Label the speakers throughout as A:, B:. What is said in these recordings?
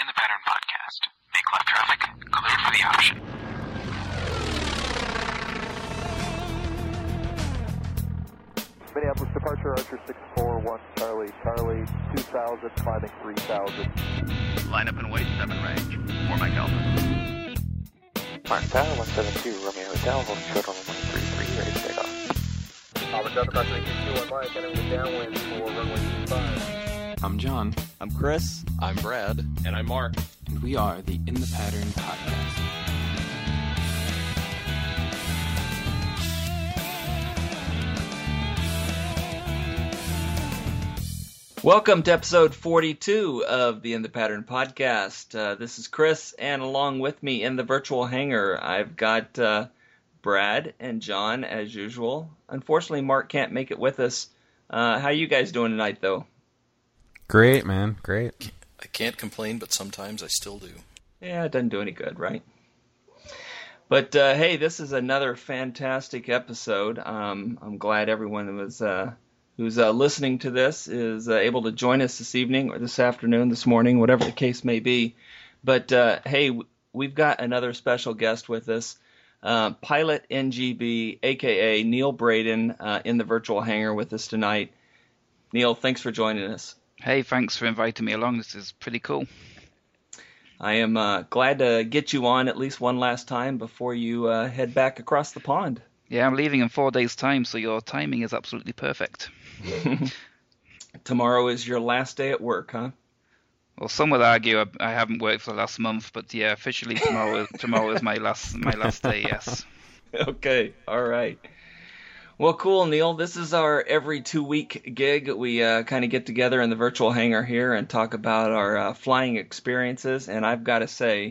A: In the Pattern Podcast. Make left traffic clear for the option.
B: Minneapolis departure, Archer 641, Charlie 2000, climbing 3000.
C: Line up and wait, 7 range. 4 Mike Alpha.
D: Mark Tower, 172, Romeo Hotel, hold short on 133, ready to take off.
B: Albert Delta, crossing 21 Mike, entering the downwind for runway 25.
E: I'm John.
F: I'm Chris.
G: I'm Brad.
H: And I'm Mark.
E: And we are the In the Pattern Podcast.
F: Welcome to episode 42 of the In the Pattern Podcast. This is Chris, and along with me in the virtual hangar, I've got Brad and John, as usual. Unfortunately, Mark can't make it with us. How you guys doing tonight, though?
G: Great, man. Great. I can't complain, but sometimes I still do.
F: Yeah, it doesn't do any good, right? But, hey, this is another fantastic episode. I'm glad everyone was... who's listening to this is able to join us this evening or this afternoon, this morning, whatever the case may be. But, hey, we've got another special guest with us, Pilot NGB, a.k.a. Neil Braden, in the virtual hangar with us tonight. Neil, thanks for joining us.
C: Hey, thanks for inviting me along. This is pretty cool.
F: I am glad to get you on at least one last time before you head back across the pond.
C: Yeah, I'm leaving in 4 days' time, so your timing is absolutely perfect.
F: Tomorrow is your last day at work, huh?
C: Well, some would argue I haven't worked for the last month, but yeah, officially tomorrow is my last day. Yes.
F: Okay. All right. Well, cool, Neil. This is our every 2-week gig. We kind of get together in the virtual hangar here and talk about our flying experiences. And I've got to say,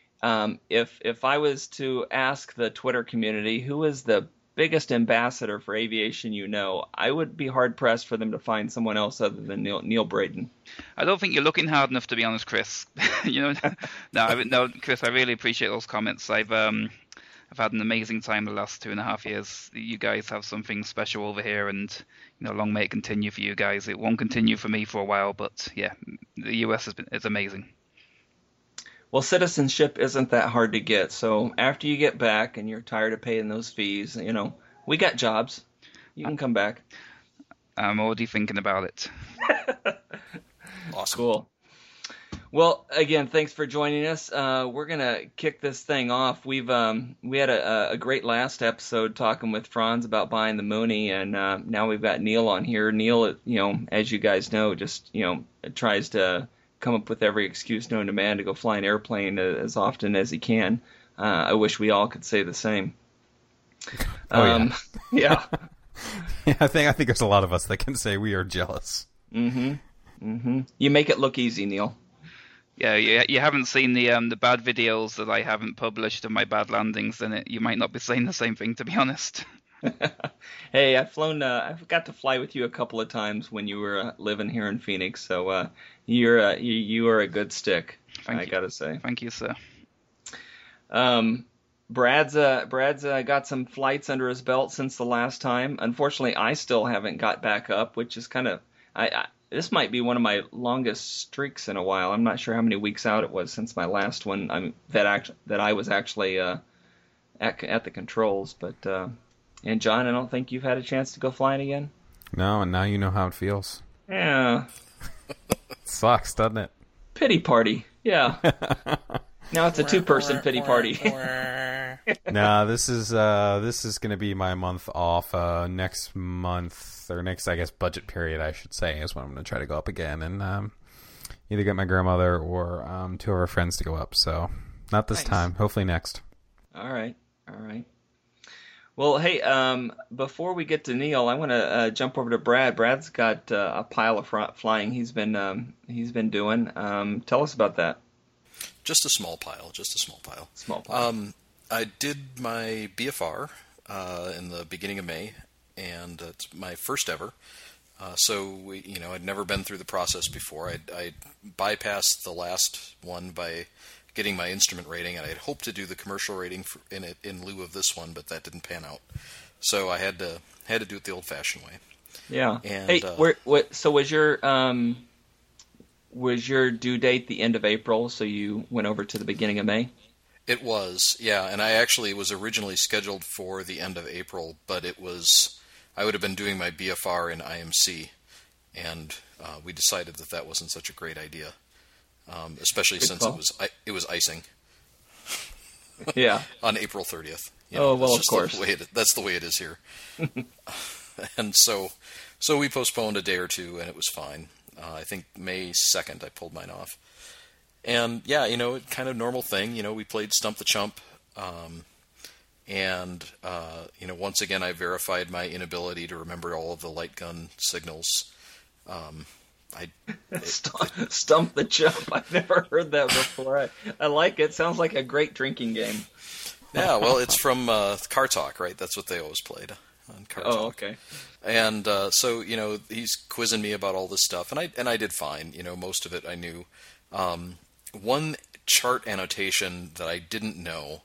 F: if I was to ask the Twitter community who is the biggest ambassador for aviation you know, I would be hard-pressed for them to find someone else other than Neil Braden.
C: I don't think you're looking hard enough, to be honest, Chris. No, Chris, I really appreciate those comments. I've had an amazing time the last 2.5 years. You guys have something special over here, and long may it continue for you guys. It won't continue for me for a while, but yeah, the US is amazing.
F: Well, citizenship isn't that hard to get, so after you get back and you're tired of paying those fees, we got jobs. You can come back.
C: I'm already thinking about it.
G: Awesome.
F: Cool. Well, again, thanks for joining us. We're gonna kick this thing off. We had a great last episode talking with Franz about buying the Mooney, and now we've got Neil on here. Neil, as you guys know, just tries to come up with every excuse known to man to go fly an airplane as often as he can. I wish we all could say the same.
G: Yeah.
F: Yeah.
G: Yeah, I think there's a lot of us that can say we are jealous.
F: Mm-hmm. Mm-hmm. You make it look easy, Neil.
C: Yeah, you haven't seen the bad videos that I haven't published of my bad landings, then you might not be saying the same thing, to be honest.
F: Hey, I've flown. I got to fly with you a couple of times when you were living here in Phoenix. So you are a good stick. I gotta say.
C: Thank you, sir.
F: Brad's got some flights under his belt since the last time. Unfortunately, I still haven't got back up, which is kind of this might be one of my longest streaks in a while. I'm not sure how many weeks out it was since my last one. That I was actually at the controls, but. And John, I don't think you've had a chance to go flying again?
G: No, and now you know how it feels.
F: Yeah.
G: It sucks, doesn't it?
F: Pity party. Yeah. Now it's a 2-person pity party.
G: No, this is going to be my month off. Next month, or next, I guess, budget period, I should say, is when I'm going to try to go up again and either get my grandmother or 2 of our friends to go up. So not this time. Hopefully next.
F: All right. Well, hey, before we get to Neil, I want to jump over to Brad. Brad's got a pile of flying he's been doing. Tell us about that.
G: Just a small pile. Small pile. I did my BFR in the beginning of May, and it's my first ever. So I'd never been through the process before. I bypassed the last one by getting my instrument rating, and I had hoped to do the commercial rating in lieu of this one, but that didn't pan out. So I had to do it the old-fashioned way.
F: Yeah.
G: And,
F: hey, so was your Was your due date the end of April, so you went over to the beginning of May?
G: It was, yeah, and I actually was originally scheduled for the end of April, but I would have been doing my BFR in IMC, and we decided that wasn't such a great idea, especially
F: Good
G: since
F: call.
G: it was icing.
F: Yeah.
G: On April 30th.
F: Oh, well,
G: that's
F: of course.
G: That's the way it is here. And so we postponed a day or two, and it was fine. I think May 2nd I pulled mine off. And, yeah, kind of normal thing. We played Stump the Chump. And once again, I verified my inability to remember all of the light gun signals.
F: Stump the Chump. I've never heard that before. I like it. Sounds like a great drinking game.
G: Yeah, well, it's from Car Talk, right? That's what they always played on Car Talk.
F: Oh, okay.
G: And so he's quizzing me about all this stuff, and I did fine. Most of it I knew. One chart annotation that I didn't know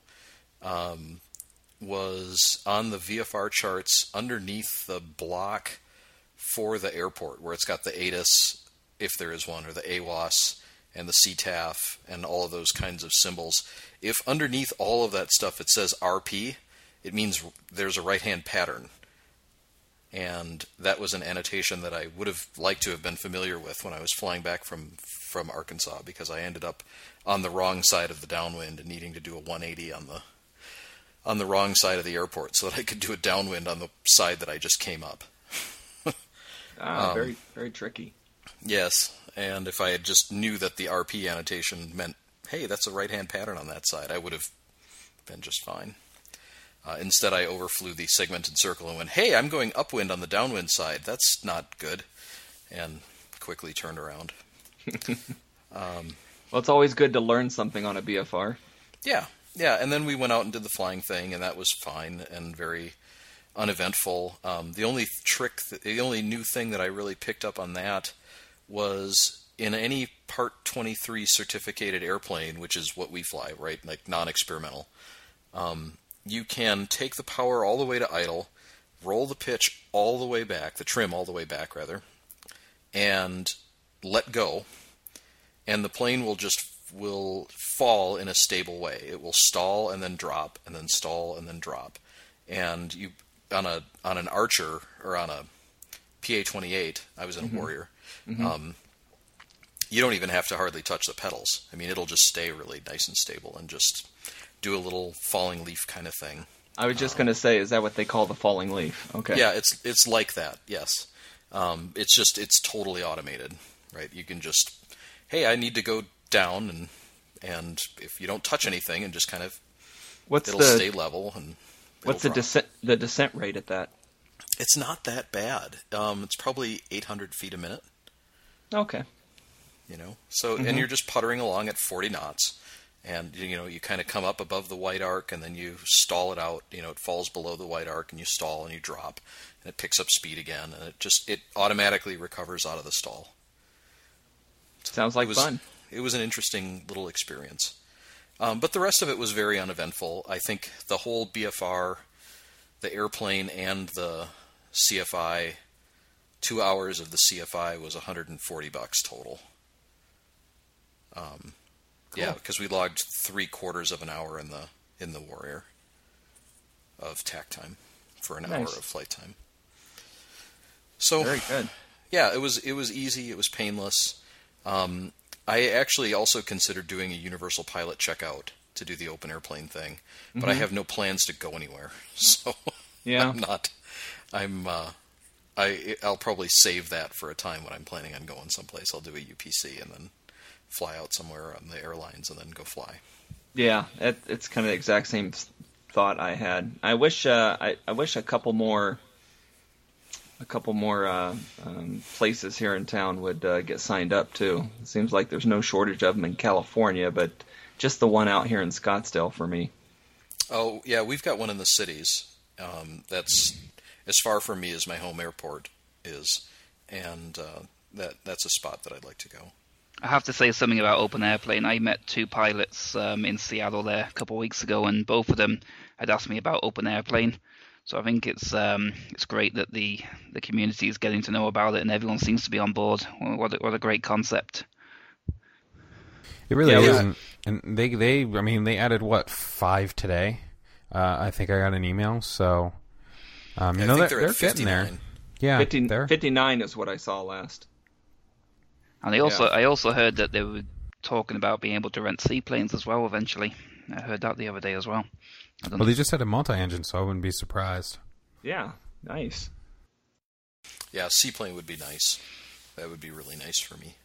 G: was on the VFR charts underneath the block for the airport, where it's got the ATIS, if there is one, or the AWAS, and the CTAF, and all of those kinds of symbols. If underneath all of that stuff it says RP, it means there's a right-hand pattern. And that was an annotation that I would have liked to have been familiar with when I was flying back from Arkansas, because I ended up on the wrong side of the downwind and needing to do a 180 on the wrong side of the airport so that I could do a downwind on the side that I just came up.
F: Very, very tricky.
G: Yes, and if I had just knew that the RP annotation meant, hey, that's a right-hand pattern on that side, I would have been just fine. Instead, I overflew the segmented circle and went, hey, I'm going upwind on the downwind side. That's not good. And quickly turned around.
F: Well, it's always good to learn something on a BFR.
G: Yeah, and then we went out and did the flying thing, and that was fine and very uneventful. The only new thing that I really picked up on that was in any Part 23 certificated airplane, which is what we fly, right, like non-experimental, you can take the power all the way to idle, roll the pitch all the way back, the trim all the way back, rather, and let go, and the plane will fall in a stable way. It will stall and then drop, and then stall and then drop. And you on an Archer or on a PA-28, I was in a Warrior, you don't even have to hardly touch the pedals. I mean, it'll just stay really nice and stable and just do a little falling leaf kind of thing.
F: I was just going to say, is that what they call the falling leaf? Okay.
G: Yeah, it's like that, yes. It's totally automated, right? You can just, hey, I need to go down, and if you don't touch anything and just kind of, it'll stay level. And
F: what's the descent rate at that?
G: It's not that bad. It's probably 800 feet a minute.
F: Okay.
G: So, and you're just puttering along at 40 knots. And, you kind of come up above the white arc, and then you stall it out. It falls below the white arc, and you stall, and you drop. And it picks up speed again, and it automatically recovers out of the stall.
F: Sounds like fun.
G: It was an interesting little experience. But the rest of it was very uneventful. I think the whole BFR, the airplane, and the CFI, 2 hours of the CFI was $140 total. Cool. Yeah, because we logged 3/4 of an hour in the Warrior of tack time for an hour of flight time. So
F: very good.
G: Yeah, it was easy. It was painless. I actually also considered doing a universal pilot checkout to do the open airplane thing, but I have no plans to go anywhere. So
F: yeah,
G: I'll probably save that for a time when I'm planning on going someplace. I'll do a UPC and then fly out somewhere on the airlines and then go fly.
F: Yeah, it's kind of the exact same thought I had. I wish a couple more places here in town would get signed up too. It seems like there's no shortage of them in California, but just the one out here in Scottsdale for me.
G: Oh yeah, we've got one in the cities. That's as far from me as my home airport is, and that's a spot that I'd like to go.
C: I have to say something about open airplane. I met two pilots in Seattle there a couple of weeks ago, and both of them had asked me about open airplane. So I think it's great that the community is getting to know about it, and everyone seems to be on board. What a great concept.
H: It really isn't. And they added, 5 today? I think I got an email, so...
G: I think they're
H: getting there. Yeah,
F: 59 is what I saw last.
C: And I also heard that they were talking about being able to rent seaplanes as well eventually. I heard that the other day as well.
H: They just had a multi-engine, so I wouldn't be surprised.
F: Yeah, nice.
G: Yeah, seaplane would be nice. That would be really nice for me.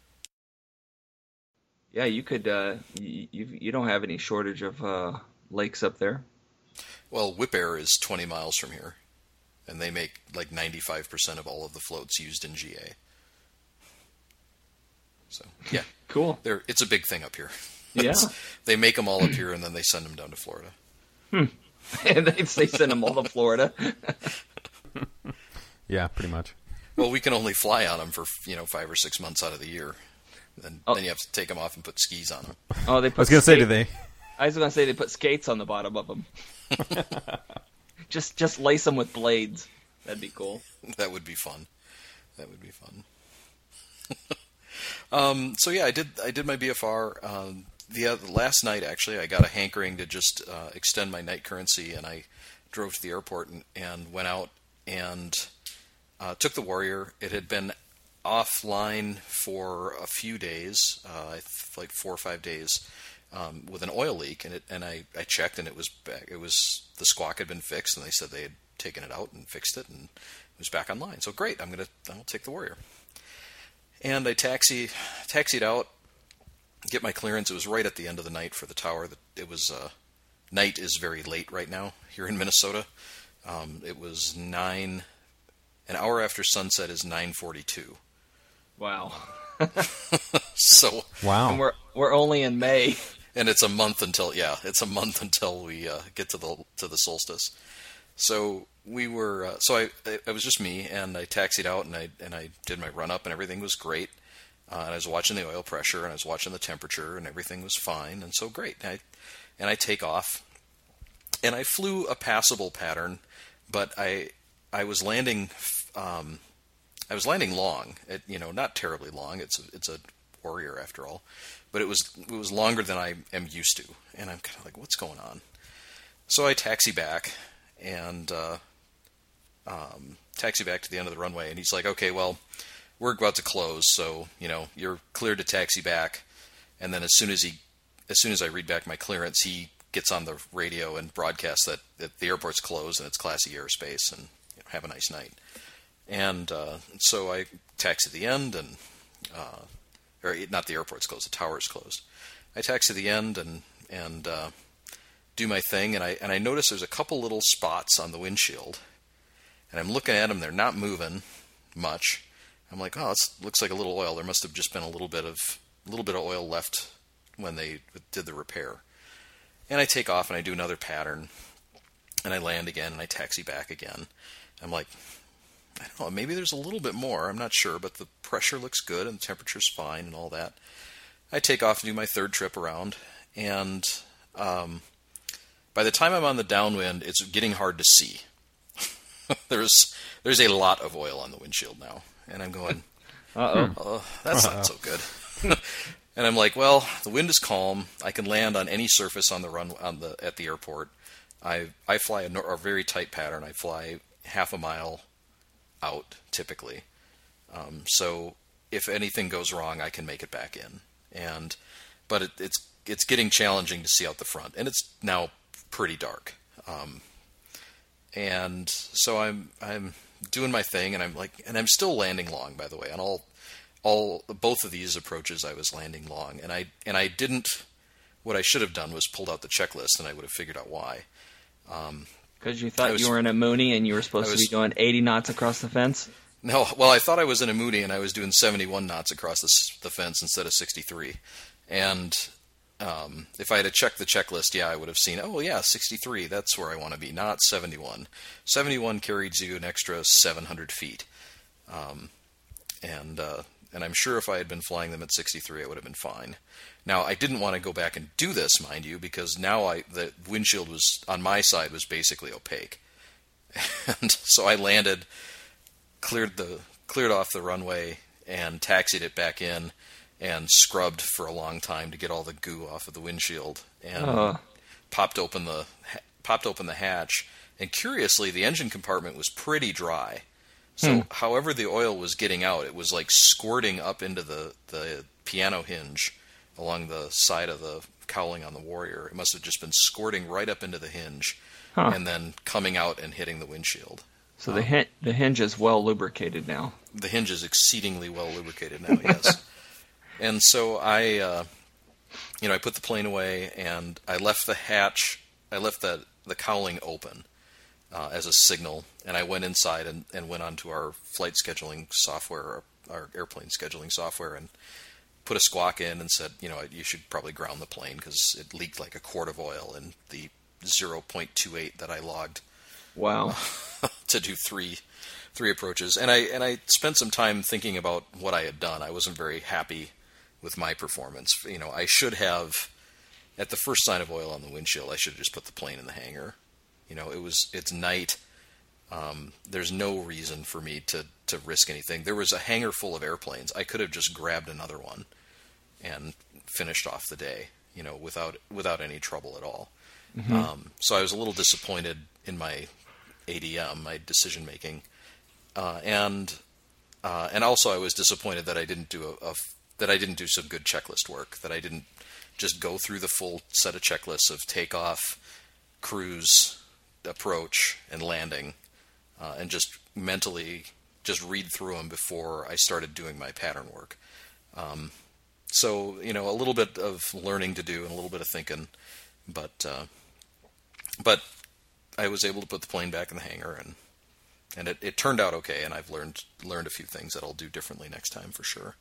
F: Yeah, you could. You don't have any shortage of lakes up there.
G: Well, Whip Air is 20 miles from here, and they make like 95% of all of the floats used in GA. So yeah,
F: cool.
G: It's a big thing up here.
F: Yeah,
G: they make them all up here, and then they send them down to Florida.
F: And they send them all to Florida.
H: Yeah, pretty much.
G: Well, we can only fly on them for 5 or 6 months out of the year. Then you have to take them off and put skis on them.
F: Oh, they.
H: I was going to say, do they?
F: I was going to say they put skates on the bottom of them. just lace them with blades. That'd be cool.
G: That would be fun. So yeah, I did my BFR. The last night actually, I got a hankering to just extend my night currency, and I drove to the airport and went out and took the Warrior. It had been offline for a few days, like 4 or 5 days, with an oil leak, and I checked, and it was back. It was the squawk had been fixed, and they said they had taken it out and fixed it, and it was back online. So great, I'll take the Warrior. And I taxied out, get my clearance. It was right at the end of the night for the tower. It was night is very late right now here in Minnesota. It was an hour after sunset is 9:42.
F: Wow.
G: So
H: wow.
F: And we're only in May.
G: And it's a month until we get to the solstice. So we were it was just me, and I taxied out, and I did my run up, and everything was great. And I was watching the oil pressure, and I was watching the temperature, and everything was fine, and so great. And I take off, and I flew a passable pattern, but I was landing. I was landing long, not terribly long. It's a Warrior after all, but it was longer than I am used to, and I'm kind of like, what's going on? So I taxi back and taxi back to the end of the runway, and he's like, okay, well, we're about to close, so you're cleared to taxi back. And then as soon as I read back my clearance, he gets on the radio and broadcasts that the airport's closed and it's Class E airspace, and have a nice night. And so I taxi to the end, and or not the airport's closed, the tower's closed. I taxi to the end and do my thing, and I notice there's a couple little spots on the windshield, and I'm looking at them. They're not moving much. I'm like, oh, it looks like a little oil. There must have just been a little bit of oil left when they did the repair. And I take off and I do another pattern, and I land again, and I taxi back again. I'm like, I don't know, maybe there's a little bit more. I'm not sure, but the pressure looks good and the temperature's fine and all that. I take off and do my third trip around, and by the time I'm on the downwind, it's getting hard to see. There's a lot of oil on the windshield now, and I'm going, oh, that's not so good. And I'm like, well, the wind is calm. I can land on any surface on the at the airport. I fly a very tight pattern. I fly half a mile out typically. So if anything goes wrong, I can make it back in. But it's getting challenging to see out the front, and it's now pretty dark. And so I'm doing my thing, and I'm still landing long, by the way. On both of these approaches, I was landing long, and I didn't. What I should have done was pulled out the checklist, and I would have figured out why.
F: Because you thought you were in a Mooney and you were supposed to be going 80 knots across the fence?
G: No, well, I thought I was in a Mooney, and I was doing 71 knots across the fence instead of 63. And if I had checked the checklist, I would have seen, 63, that's where I want to be, not 71. 71 carries you an extra 700 feet. And I'm sure if I had been flying them at 63, I would have been fine. Now, I didn't want to go back and do this, mind you, because now the windshield was on my side was basically opaque. And so I landed, cleared off the runway, and taxied it back in, and scrubbed for a long time to get all the goo off of the windshield, and popped open the hatch. And curiously, the engine compartment was pretty dry. So however the oil was getting out, it was like squirting up into the piano hinge along the side of the cowling on the Warrior. It must have just been squirting right up into the hinge and then coming out and hitting the windshield.
F: So the hinge is well lubricated now.
G: The hinge is exceedingly well lubricated now, yes. And so I put the plane away, and I left the hatch, I left the cowling open as a signal, and I went inside and went onto our flight scheduling software, our airplane scheduling software, and put a squawk in and said, you should probably ground the plane because it leaked like a quart of oil in the 0.28 that I logged.
F: Wow.
G: To do three approaches, and I spent some time thinking about what I had done. I wasn't very happy with my performance. I should have, at the first sign of oil on the windshield, I should have just put the plane in the hangar. It's night. There's no reason for me to risk anything. There was a hangar full of airplanes. I could have just grabbed another one and finished off the day, without any trouble at all. Mm-hmm. So I was a little disappointed in my ADM, my decision making, and also I was disappointed that I didn't do some good checklist work. That I didn't just go through the full set of checklists of takeoff, cruise, approach, and landing, and just mentally just read through them before I started doing my pattern work. So a little bit of learning to do and a little bit of thinking, but I was able to put the plane back in the hangar, and it turned out okay, and I've learned a few things that I'll do differently next time for sure.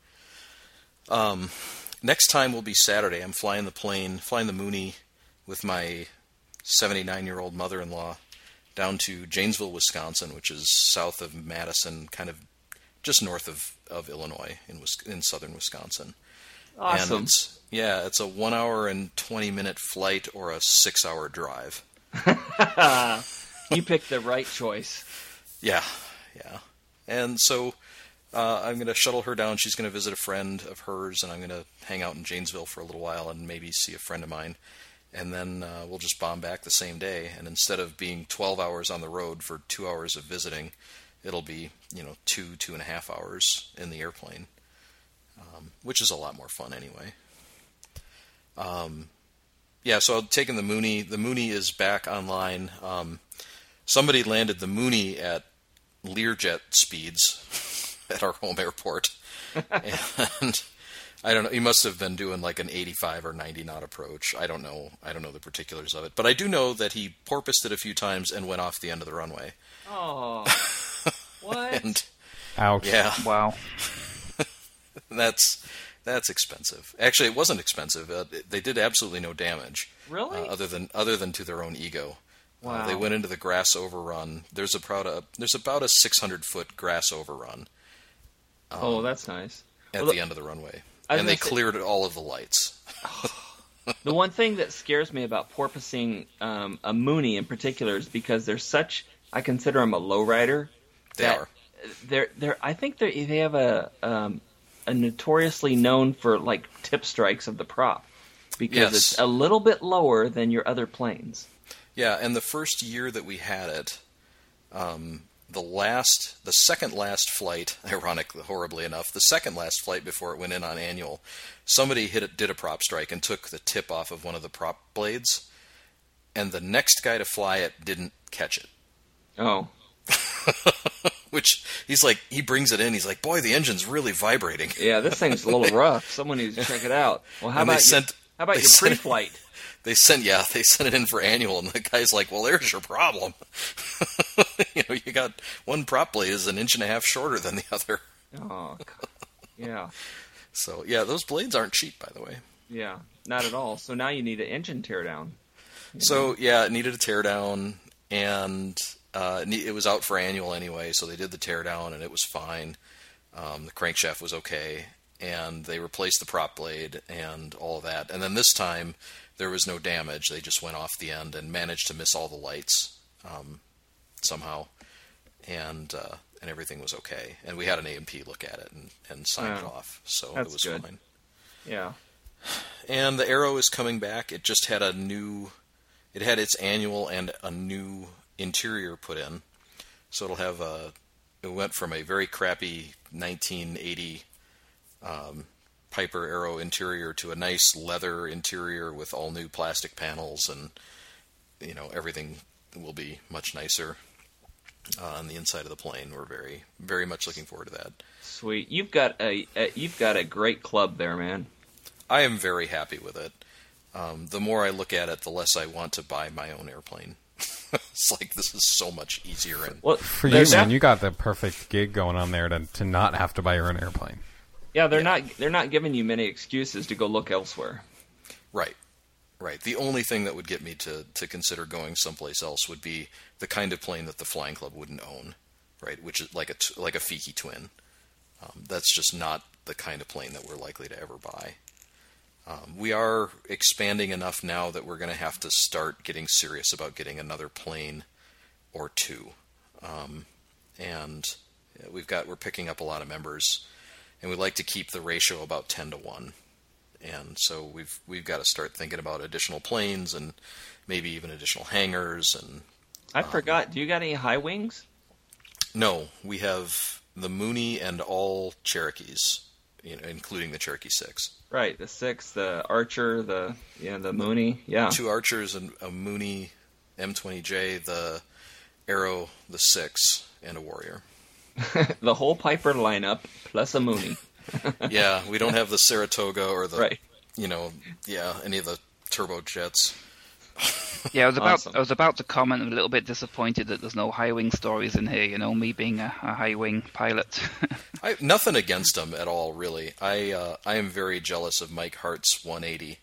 G: Next time will be Saturday. I'm flying the Mooney with my 79-year-old mother-in-law down to Janesville, Wisconsin, which is south of Madison, kind of just north of Illinois in southern Wisconsin.
F: Awesome.
G: And it's a 1 hour and 20-minute flight or a 6-hour drive.
F: You picked the right choice.
G: Yeah. And so I'm going to shuttle her down. She's going to visit a friend of hers, and I'm going to hang out in Janesville for a little while and maybe see a friend of mine. And then we'll just bomb back the same day. And instead of being 12 hours on the road for 2 hours of visiting, it'll be 2.5 hours in the airplane, which is a lot more fun anyway. So I've taken the Mooney. The Mooney is back online. Somebody landed the Mooney at Learjet speeds at our home airport. And I don't know, he must have been doing like an 85 or 90 knot approach. I don't know the particulars of it. But I do know that he porpoised it a few times and went off the end of the runway.
F: Oh. What?
H: Ouch.
G: Yeah.
C: Wow.
G: That's expensive. Actually, it wasn't expensive. They did absolutely no damage.
F: Really?
G: Other than to their own ego.
F: Wow.
G: They went into the grass overrun. There's about a 600-foot grass overrun.
F: That's nice.
G: At the end of the runway. And they cleared all of the lights.
F: The one thing that scares me about porpoising a Mooney in particular is because I consider them a lowrider.
G: They are.
F: I think they have a notoriously known for like tip strikes of the prop because it's a little bit lower than your other planes.
G: Yeah, and the first year that we had it, the second last flight, horribly enough, the second last flight before it went in on annual, somebody did a prop strike and took the tip off of one of the prop blades, and the next guy to fly it didn't catch it.
F: Oh.
G: Which he brings it in. He's like, boy, the engine's really vibrating.
F: Yeah, this thing's a little rough. Someone needs to check it out. Well, how about your pre-flight?
G: They sent it in for annual, and the guy's like, well, there's your problem. You got one prop blade is 1.5 inches shorter than the other.
F: Oh, yeah.
G: So, yeah, those blades aren't cheap, by the way.
F: Yeah, not at all. So now you need an engine teardown.
G: So, yeah, it needed a teardown, and it was out for annual anyway, so they did the teardown, and it was fine. The crankshaft was okay, and they replaced the prop blade and all of that. And then this time, there was no damage. They just went off the end and managed to miss all the lights somehow, and everything was okay. And we had an A&P look at it and signed it off, so it was fine.
F: Yeah.
G: And the Arrow is coming back. It just had it had its annual and a new interior put in. So it'll have it went from a very crappy 1980 Piper Arrow interior to a nice leather interior with all new plastic panels, and everything will be much nicer on the inside of the plane. We're very, very much looking forward to that.
F: Sweet. You've got a great club there, man.
G: I am very happy with it. The more I look at it, the less I want to buy my own airplane. It's like, this is so much easier. And
H: well, for you, man, you got the perfect gig going on there to not have to buy your own airplane.
F: Yeah, they're not giving you many excuses to go look elsewhere.
G: Right. The only thing that would get me to consider going someplace else would be the kind of plane that the Flying Club wouldn't own, right? Which is like a Fiki Twin. That's just not the kind of plane that we're likely to ever buy. We are expanding enough now that we're going to have to start getting serious about getting another plane or two. And we're picking up a lot of members, and we like to keep the ratio about 10-1. And so we've got to start thinking about additional planes and maybe even additional hangars. And
F: I forgot. Do you got any high wings?
G: No, we have the Mooney and all Cherokees, including the Cherokee 6.
F: Right, the 6, the Archer, the Mooney, yeah.
G: 2 Archers and a Mooney M20J, the Arrow, the 6, and a Warrior.
F: The whole Piper lineup plus a Mooney.
G: Yeah, we don't have the Saratoga or the
F: right.
G: Any of the turbojets.
C: Yeah,
F: Awesome.
C: I was about to comment. I'm a little bit disappointed that there's no high wing stories in here. Me being a high wing pilot.
G: Nothing against them at all, really. I am very jealous of Mike Hart's 180.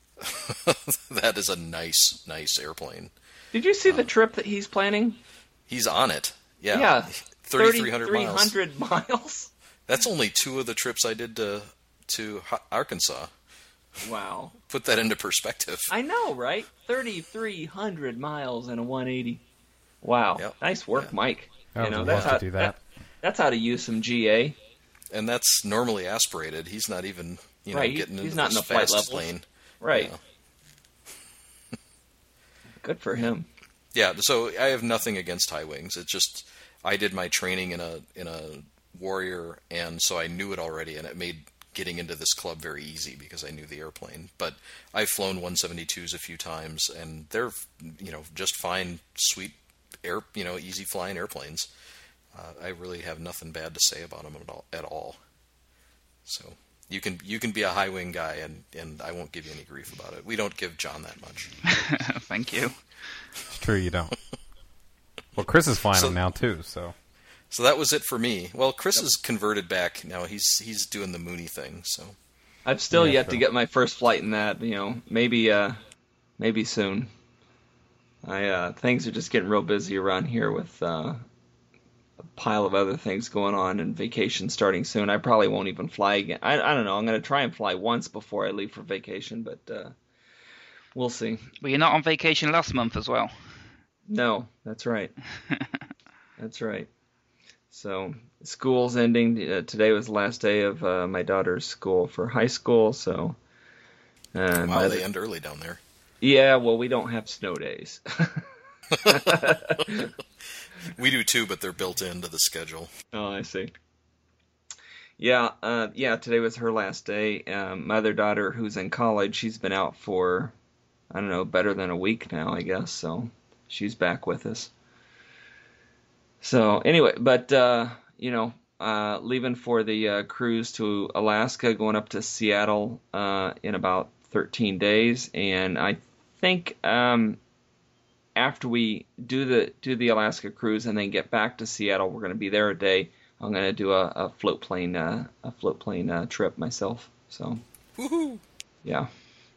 G: That is a nice airplane.
F: Did you see the trip that he's planning?
G: He's on it. Yeah.
F: Yeah.
G: 3,300 miles.
F: 3,300 miles.
G: That's only 2 of the trips I did to Arkansas.
F: Wow.
G: Put that into perspective.
F: I know, right? 3,300 miles in a 180. Wow.
G: Yep.
F: Nice work, Mike.
H: I would love to do that.
F: That's how to use some GA.
G: And that's normally aspirated. He's not even,
F: right.
G: getting
F: He's
G: into
F: not in
G: this
F: the flight
G: fast
F: levels.
G: lane.
F: Right.
G: Yeah.
F: Good for him.
G: Yeah, so I have nothing against high wings. It's just I did my training in a Warrior, and so I knew it already, and it made getting into this club very easy because I knew the airplane. But I've flown 172s a few times, and they're just fine, sweet easy flying airplanes. I really have nothing bad to say about them at all. So you can be a high wing guy, and I won't give you any grief about it. We don't give John that much.
C: Thank you.
H: It's true, you don't. Well, Chris is flying them now too, so.
G: So that was it for me. Well, Chris is converted back now. He's doing the Mooney thing. So
F: I've still yet to get my first flight in that. Maybe soon. Things are just getting real busy around here with a pile of other things going on, and vacation starting soon. I probably won't even fly again. I don't know. I'm going to try and fly once before I leave for vacation, but we'll see.
C: Were you not on vacation last month as well?
F: No, that's right. That's right. So school's ending. Today was the last day of my daughter's school for high school. So
G: wow, they end early down there.
F: Yeah, well, we don't have snow days.
G: We do too, but they're built into the schedule.
F: Oh, I see. Yeah, today was her last day. My other daughter, who's in college, she's been out for, I don't know, better than a week now, I guess. So she's back with us. So anyway, but leaving for the cruise to Alaska, going up to Seattle in about 13 days, and I think after we do the Alaska cruise and then get back to Seattle, we're going to be there a day. I'm going to do a float plane trip myself. So,
G: woohoo!
F: Yeah.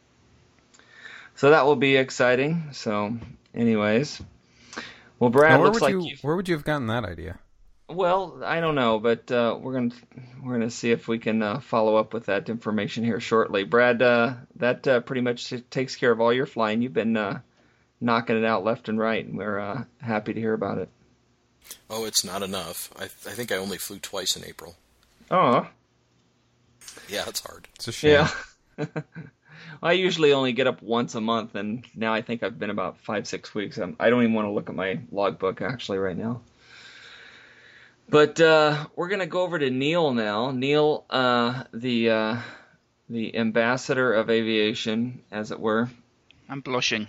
F: So that will be exciting. So, anyways. Well, Brad,
H: where would you have gotten that idea?
F: Well, I don't know, but we're gonna see if we can follow up with that information here shortly. Brad, that pretty much takes care of all your flying. You've been knocking it out left and right, and we're happy to hear about it.
G: Oh, it's not enough. I think I only flew twice in April.
F: Oh.
G: Yeah, it's hard.
H: It's a shame.
F: Yeah. I usually only get up once a month, and now I think I've been about 5-6 weeks. I don't even want to look at my logbook actually right now. But we're gonna go over to Neil now. Neil, the ambassador of aviation, as it were.
C: I'm blushing.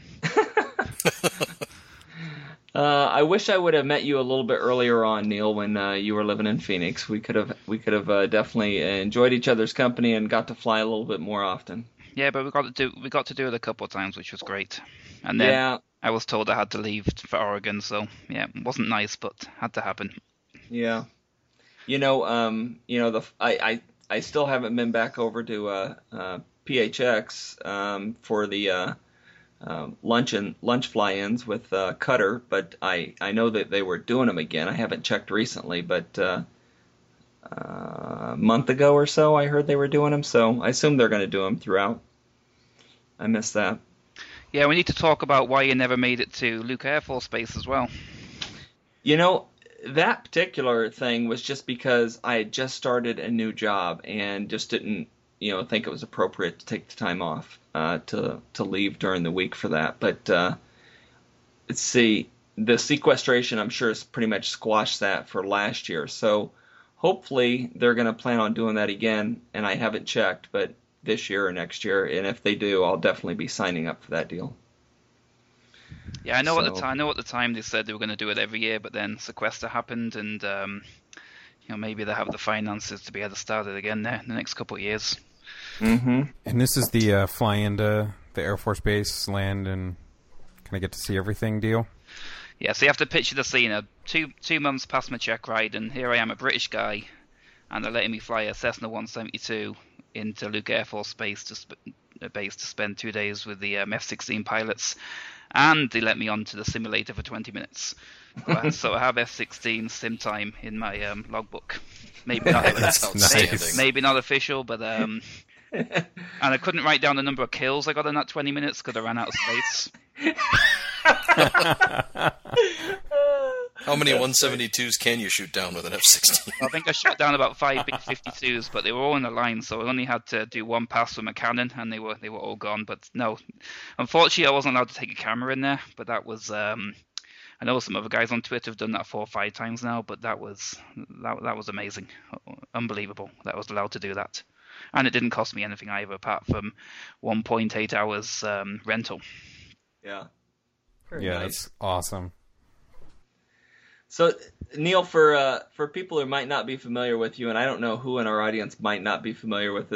F: I wish I would have met you a little bit earlier on, Neil, when you were living in Phoenix. We could have definitely enjoyed each other's company and got to fly a little bit more often.
C: Yeah, but we got to do it a couple of times, which was great. And then I was told I had to leave for Oregon, so yeah, it wasn't nice, but had to happen.
F: Yeah, I still haven't been back over to PHX for the lunch fly-ins with Cutter, but I know that they were doing them again. I haven't checked recently, but a month ago or so I heard they were doing them, so I assume they're going to do them throughout. I missed that.
C: Yeah, we need to talk about why you never made it to Luke Air Force Base as well.
F: That particular thing was just because I had just started a new job and just didn't, think it was appropriate to take the time off to leave during the week for that. But let's see, the sequestration, I'm sure, has pretty much squashed that for last year. So hopefully they're going to plan on doing that again, and I haven't checked, but this year or next year. And if they do, I'll definitely be signing up for that deal.
C: Yeah, I know at the time they said they were going to do it every year, but then sequester happened, and maybe they have the finances to be able to start it again there in the next couple of years.
F: Mm-hmm.
H: And this is the fly into the Air Force Base, land, and can I get to see everything deal?
C: Yeah, so you have to picture the scene. 2 months past my check ride, and here I am, a British guy, and they're letting me fly a Cessna 172 into Luke Air Force Base to spend 2 days with the F-16 pilots. And they let me onto the simulator for 20 minutes. So I have F-16 sim time in my logbook. Maybe not, maybe not official, but and I couldn't write down the number of kills I got in that 20 minutes because I ran out of space.
G: How many 172s can you shoot down with an F-16?
C: I think I shot down about 5 big 52s, but they were all in a line, so I only had to do one pass with my cannon, and they were all gone. But no, unfortunately, I wasn't allowed to take a camera in there. But that was, I know some other guys on Twitter have done that 4 or 5 times now, but that was amazing, unbelievable that I was allowed to do that, and it didn't cost me anything either, apart from 1.8 hours rental.
F: Yeah,
H: Very nice. That's awesome.
F: So, Neil, for people who might not be familiar with you, and I don't know who in our audience might not be familiar with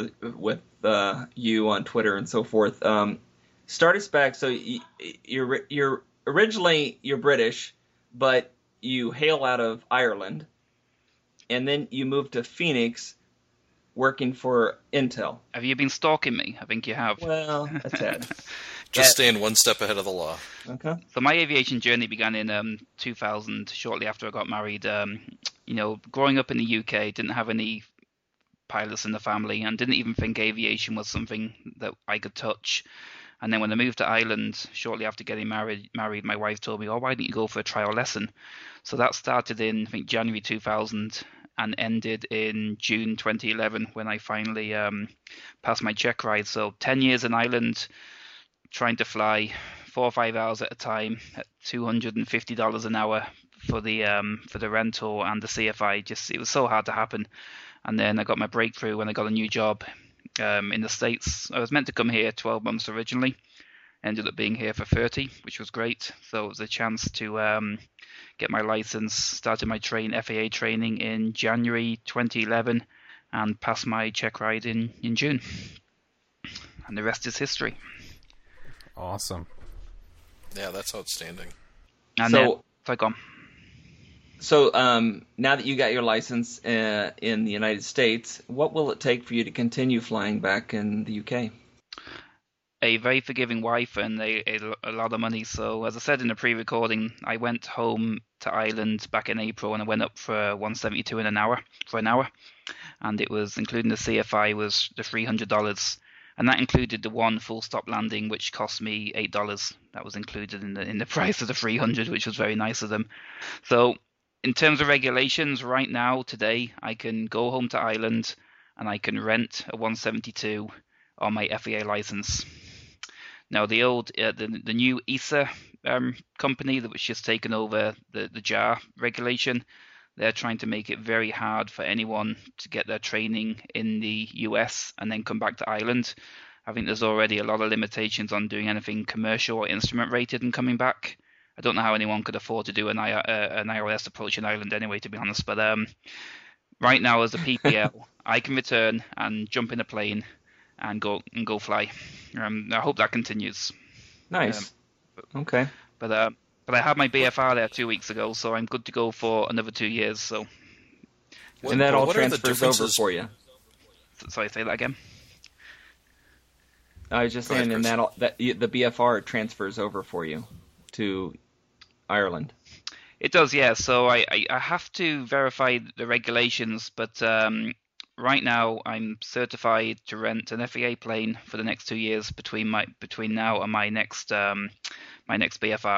F: you on Twitter and so forth, start us back. So, you're originally British, but you hail out of Ireland, and then you moved to Phoenix, working for Intel.
C: Have you been stalking me? I think you have.
F: Well, a tad.
G: Just staying one step ahead of the law.
F: Okay.
C: So my aviation journey began in 2000, shortly after I got married. Growing up in the UK, didn't have any pilots in the family, and didn't even think aviation was something that I could touch. And then when I moved to Ireland, shortly after getting married, my wife told me, "Oh, why don't you go for a trial lesson?" So that started in, I think, January 2000 and ended in June 2011 when I finally passed my check ride. So 10 years in Ireland, trying to fly 4 or 5 hours at a time at $250 an hour for the rental and the CFI. It was so hard to happen. And then I got my breakthrough when I got a new job in the States. I was meant to come here 12 months originally. Ended up being here for 30, which was great. So it was a chance to get my license, started my FAA training in January 2011 and passed my check ride in June. And the rest is history.
H: Awesome.
G: Yeah, that's outstanding.
C: And
F: So now that you got your license in the United States, what will it take for you to continue flying back in the UK?
C: A very forgiving wife and a lot of money. So as I said in the pre-recording, I went home to Ireland back in April and I went up for 172 for an hour. And it was, including the CFI, was the $300. And that included the one full stop landing, which cost me $8. That was included in the price of the 300, which was very nice of them. So in terms of regulations, right now, today, I can go home to Ireland and I can rent a 172 on my FAA license. Now the old, the new ESA company that was just taken over the JAR regulation, they're trying to make it very hard for anyone to get their training in the US and then come back to Ireland. I think there's already a lot of limitations on doing anything commercial or instrument rated and coming back. I don't know how anyone could afford to do an ILS approach in Ireland anyway, to be honest. But right now, as a PPL, I can return and jump in a plane and go fly. I hope that continues.
F: Nice. Okay.
C: But I had my BFR there 2 weeks ago, so I'm good to go for another 2 years. So.
F: And that all transfers over for you.
C: Sorry, say that again.
F: I was just saying, and that the BFR transfers over for you to Ireland.
C: It does, yeah. So I have to verify the regulations, but right now I'm certified to rent an FAA plane for the next 2 years between now and my next BFR.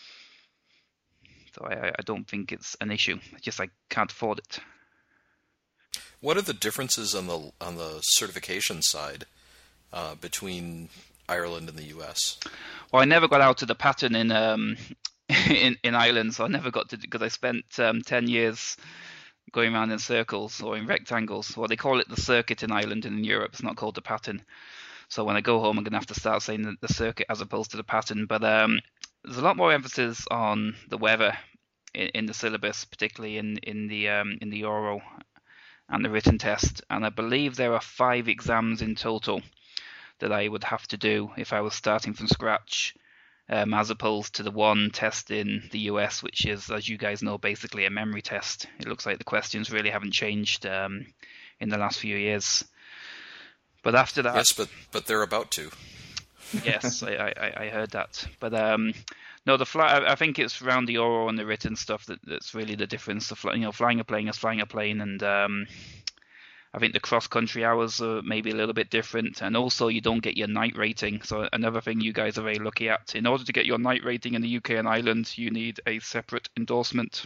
C: So I don't think it's an issue. It's just I can't afford it.
G: What are the differences on the certification side between Ireland and the US?
C: Well, I never got out to the pattern in Ireland, so I never got to, because I spent 10 years going around in circles or in rectangles. Well, they call it the circuit in Ireland and in Europe. It's not called the pattern. So when I go home, I'm going to have to start saying the circuit as opposed to the pattern. But there's a lot more emphasis on the weather in the syllabus, particularly in the oral and the written test. And I believe there are 5 exams in total that I would have to do if I was starting from scratch, as opposed to the one test in the US, which is, as you guys know, basically a memory test. It looks like the questions really haven't changed in the last few years. But after that,
G: yes, but they're about to. Yes,
C: I heard that. But no, I think it's around the oral and the written stuff that's really the difference. Flying a plane is flying a plane, and I think the cross-country hours are maybe a little bit different, and also you don't get your night rating. So another thing you guys are very lucky at. In order to get your night rating in the UK and Ireland, you need a separate endorsement.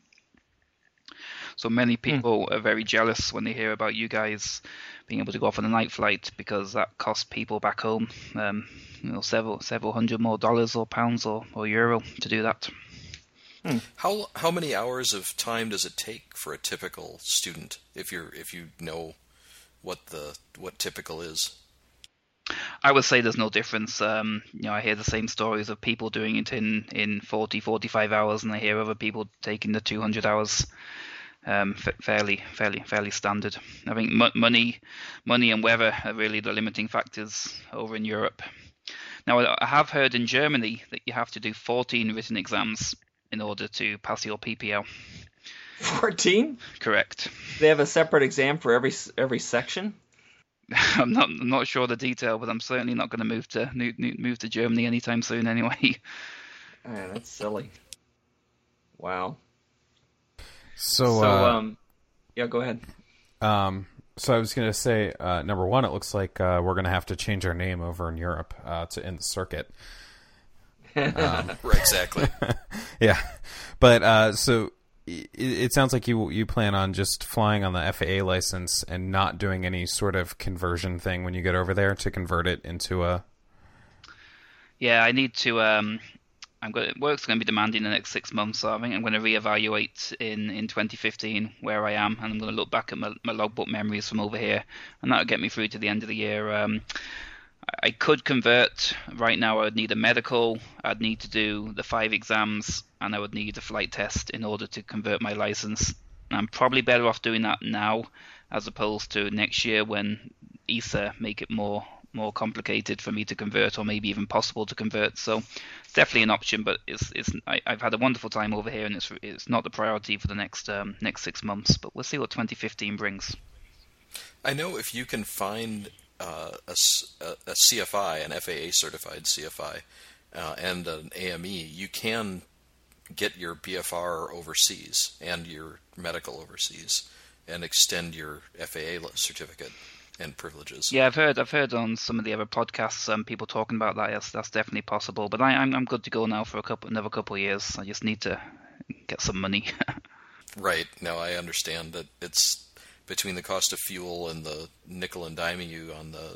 C: So many people are very jealous when they hear about you guys being able to go off on a night flight, because that costs people back home several hundred more dollars or pounds or euro to do that.
G: How many hours of time does it take for a typical student, if you know what typical is?
C: I would say there's no difference. I hear the same stories of people doing it in 40, 45 hours, and I hear other people taking the 200 hours. Fairly standard. I think money and weather are really the limiting factors over in Europe. Now, I have heard in Germany that you have to do 14 written exams in order to pass your PPL.
F: 14?
C: Correct.
F: They have a separate exam for every section?
C: I'm not sure the detail, but I'm certainly not going to move to Germany anytime soon anyway.
F: Man, that's silly. Wow.
H: So
F: yeah, go ahead.
H: So I was going to say, number one, it looks like we're going to have to change our name over in Europe to In the Circuit.
G: Right, exactly.
H: Yeah, but so it sounds like you plan on just flying on the FAA license and not doing any sort of conversion thing when you get over there to convert it into a.
C: Yeah, I need to. Work's going to be demanding the next 6 months, so I think I'm going to reevaluate in 2015 where I am, and I'm going to look back at my logbook memories from over here, and that'll get me through to the end of the year. I could convert. Right now I would need a medical, I'd need to do the 5 exams, and I would need a flight test in order to convert my license. I'm probably better off doing that now as opposed to next year when ESA make it more complicated for me to convert, or maybe even possible to convert. So it's definitely an option, but I've had a wonderful time over here, and it's not the priority for the next 6 months. But we'll see what 2015 brings.
G: I know if you can find a CFI, an FAA certified CFI, and an AME, you can get your BFR overseas and your medical overseas, and extend your FAA certificate and privileges.
C: Yeah, I've heard on some of the other podcasts people talking about that. Yes, that's definitely possible. But I'm good to go now for another couple of years. I just need to get some money.
G: Right. No, I understand that it's between the cost of fuel and the nickel and diming you on the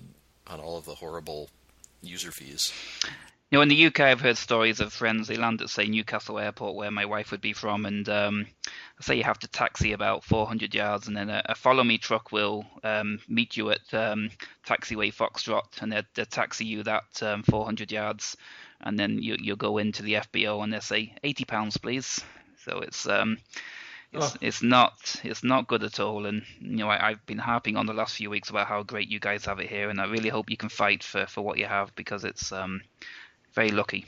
G: all of the horrible user fees.
C: You know, in the UK, I've heard stories of friends. They land at, say, Newcastle Airport, where my wife would be from, and say you have to taxi about 400 yards, and then a follow me truck will meet you at taxiway Foxtrot, and they'll taxi you that 400 yards, and then you'll go into the FBO, and they'll say £80, please. So it's not good at all, and you know I've been harping on the last few weeks about how great you guys have it here, and I really hope you can fight for what you have, because it's very lucky.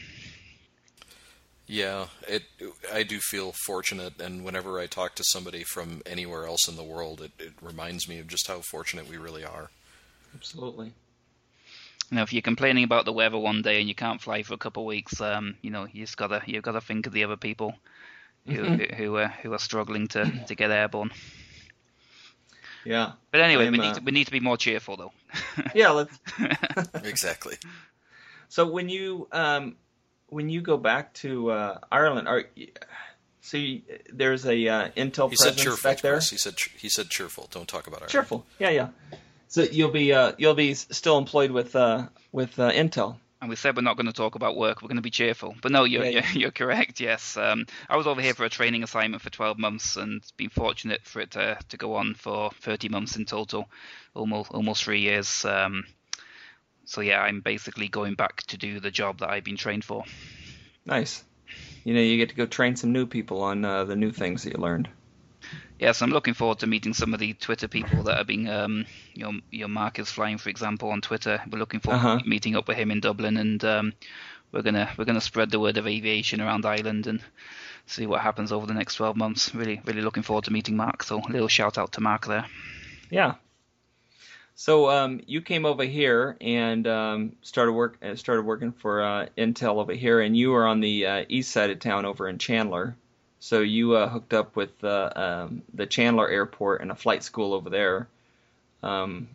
G: Yeah, I do feel fortunate, and whenever I talk to somebody from anywhere else in the world, it reminds me of just how fortunate we really are.
F: Absolutely.
C: You know, if you're complaining about the weather one day and you can't fly for a couple of weeks, you know, you've got to think of the other people who are struggling to get airborne.
F: Yeah.
C: But anyway, we need to be more cheerful, though.
F: Yeah, let's.
G: Exactly.
F: So when you go back to Ireland, there's a Intel
G: He said
F: presence
G: cheerful,
F: back there.
G: Chris. He said cheerful. Don't talk about Ireland.
F: Cheerful. Yeah. So you'll be still employed with Intel.
C: And we said we're not going to talk about work. We're going to be cheerful. But no, you're correct. Yes, I was over here for a training assignment for 12 months, and been fortunate for it to go on for 30 months in total, almost 3 years. So yeah, I'm basically going back to do the job that I've been trained for.
F: Nice. You know, you get to go train some new people on the new things that you learned.
C: Yes, I'm looking forward to meeting some of the Twitter people that are being, Mark is flying, for example, on Twitter. We're looking forward to meeting up with him in Dublin, and we're gonna spread the word of aviation around Ireland and see what happens over the next 12 months. Really looking forward to meeting Mark. So a little shout out to Mark there.
F: Yeah. So you came over here and started working for Intel over here, and you were on the east side of town over in Chandler. So you hooked up with the Chandler Airport and a flight school over there, and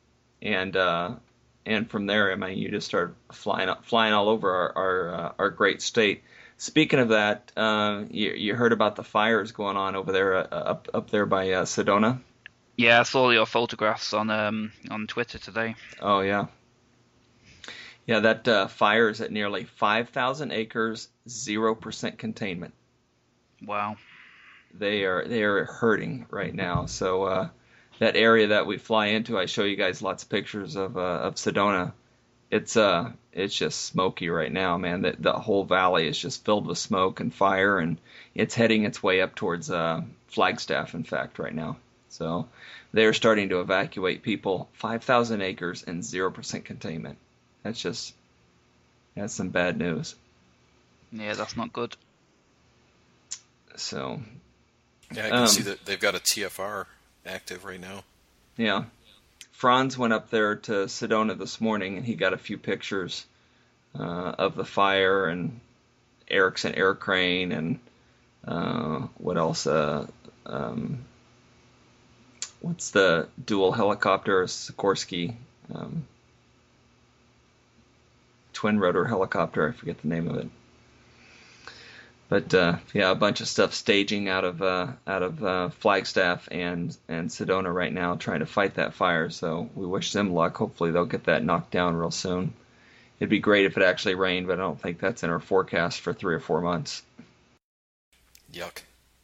F: from there, I mean, you just started flying all over our great state. Speaking of that, you heard about the fires going on over there up there by Sedona.
C: Yeah, I saw your photographs on Twitter today.
F: Oh yeah, that fire is at nearly 5,000 acres, 0% containment.
C: Wow.
F: They are hurting right now. So that area that we fly into, I show you guys lots of pictures of Sedona. It's just smoky right now, man. The whole valley is just filled with smoke and fire, and it's heading its way up towards Flagstaff, in fact, right now. So they're starting to evacuate people. 5,000 acres and 0% containment. That's some bad news.
C: Yeah, that's not good.
F: So,
G: yeah, I can see that they've got a TFR active right now.
F: Yeah. Franz went up there to Sedona this morning, and he got a few pictures of the fire and Erickson Air Crane and what else? What's the dual helicopter? Sikorsky twin rotor helicopter. I forget the name of it. But a bunch of stuff staging out of Flagstaff and Sedona right now, trying to fight that fire. So we wish them luck. Hopefully they'll get that knocked down real soon. It'd be great if it actually rained, but I don't think that's in our forecast for 3 or 4 months.
G: Yuck.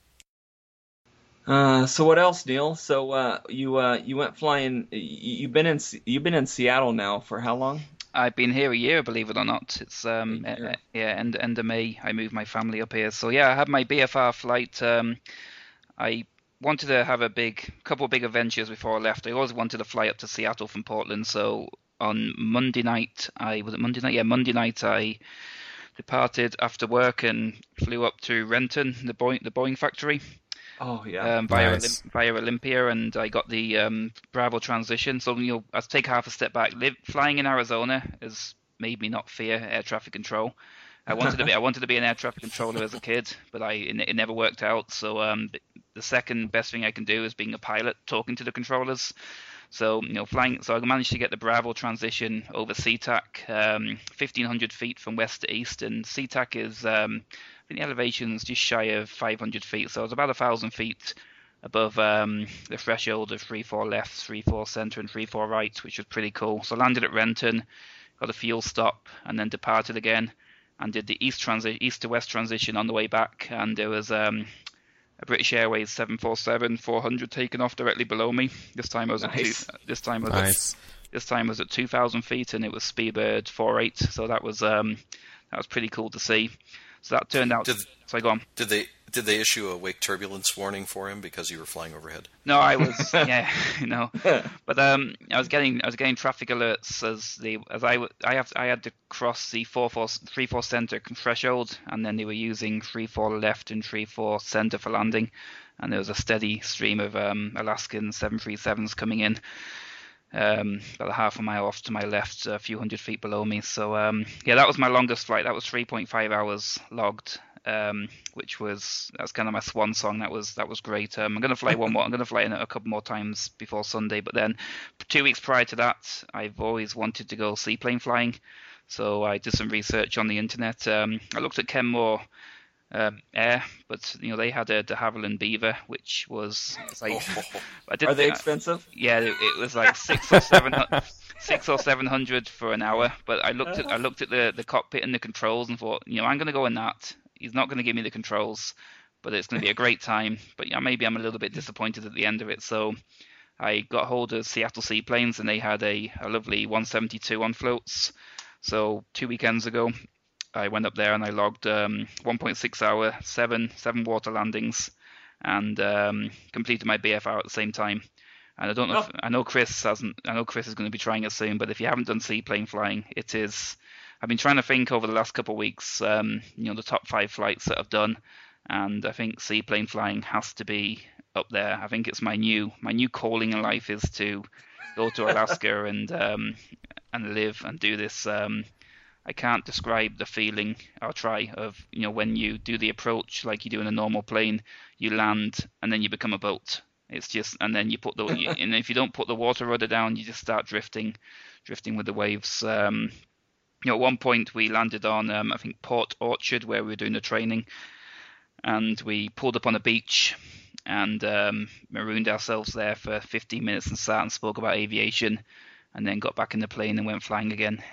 F: So what else, Neil? So you went flying. You've been in Seattle now for how long?
C: I've been here a year, believe it or not. It's end of May. I moved my family up here. So yeah, I had my BFR flight. I wanted to have a couple of big adventures before I left. I always wanted to fly up to Seattle from Portland. So on Monday night, Monday night I departed after work and flew up to Renton, the Boeing factory.
F: Oh yeah,
C: via Olympia, and I got the Bravo transition. So I'll take half a step back. Flying in Arizona has made me not fear air traffic control. I wanted to be an air traffic controller as a kid, but it never worked out. So the second best thing I can do is being a pilot, talking to the controllers. So flying. So I managed to get the Bravo transition over SeaTac, 1,500 feet from west to east, and SeaTac is. I think the elevation's just shy of 500 feet, so it's about 1,000 feet above the threshold of 3-4 left, 3-4 center, and 3-4 right, which was pretty cool. So landed at Renton, got a fuel stop, and then departed again, and did the east to west transition on the way back. And there was a British Airways 747-400 taken off directly below me. This time I was
F: nice.
C: This time I was at 2,000 feet, and it was Speedbird 48. So that was pretty cool to see. So that turned out. So go on.
G: Did they issue a wake turbulence warning for him because you were flying overhead?
C: No, I was but I was getting traffic alerts I had to cross the 3-4 center threshold, and then they were using 3-4 left and 3-4 center for landing, and there was a steady stream of Alaskan 737s coming in. About a half a mile off to my left, a few hundred feet below me. So that was my longest flight. That was 3.5 hours logged, that's kind of my swan song. That was great. I'm going to fly one more. I'm going to fly in a couple more times before Sunday. But then 2 weeks prior to that, I've always wanted to go seaplane flying. So I did some research on the internet. I looked at Kenmore Air, but they had a de Havilland Beaver, which was like.
F: Are they expensive?
C: Yeah, it was like 600 or 700 for an hour. But I looked at the cockpit and the controls and thought, I'm going to go in that. He's not going to give me the controls, but it's going to be a great time. But maybe I'm a little bit disappointed at the end of it. So I got hold of Seattle Seaplanes, and they had a lovely 172 on floats. So 2 weekends ago, I went up there and I logged 1.6 hour, seven water landings, and completed my BFR at the same time. And I don't know. I know Chris hasn't. I know Chris is going to be trying it soon. But if you haven't done seaplane flying, it is. I've been trying to think over the last couple of weeks. The top 5 flights that I've done, and I think seaplane flying has to be up there. I think it's my new calling in life is to go to Alaska and live and do this. I can't describe the feeling. I'll try of when you do the approach like you do in a normal plane, you land and then you become a boat. It's just, and then you put and if you don't put the water rudder down, you just start drifting with the waves. At one point we landed on I think Port Orchard, where we were doing the training, and we pulled up on a beach and marooned ourselves there for 15 minutes and sat and spoke about aviation, and then got back in the plane and went flying again.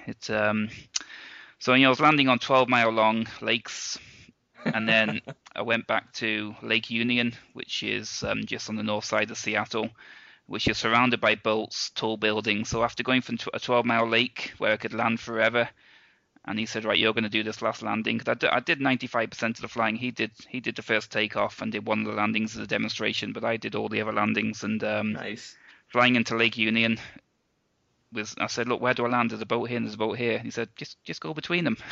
C: So I was landing on 12-mile long lakes, and then I went back to Lake Union, which is just on the north side of Seattle, which is surrounded by boats, tall buildings. So after going from a 12-mile lake where I could land forever, and he said, right, you're going to do this last landing. Because I did 95% of the flying. He did the first takeoff and did one of the landings as a demonstration, but I did all the other landings. And
F: nice.
C: Flying into Lake Union, I said, look, where do I land? There's a boat here and there's a boat here. And he said, just go between them.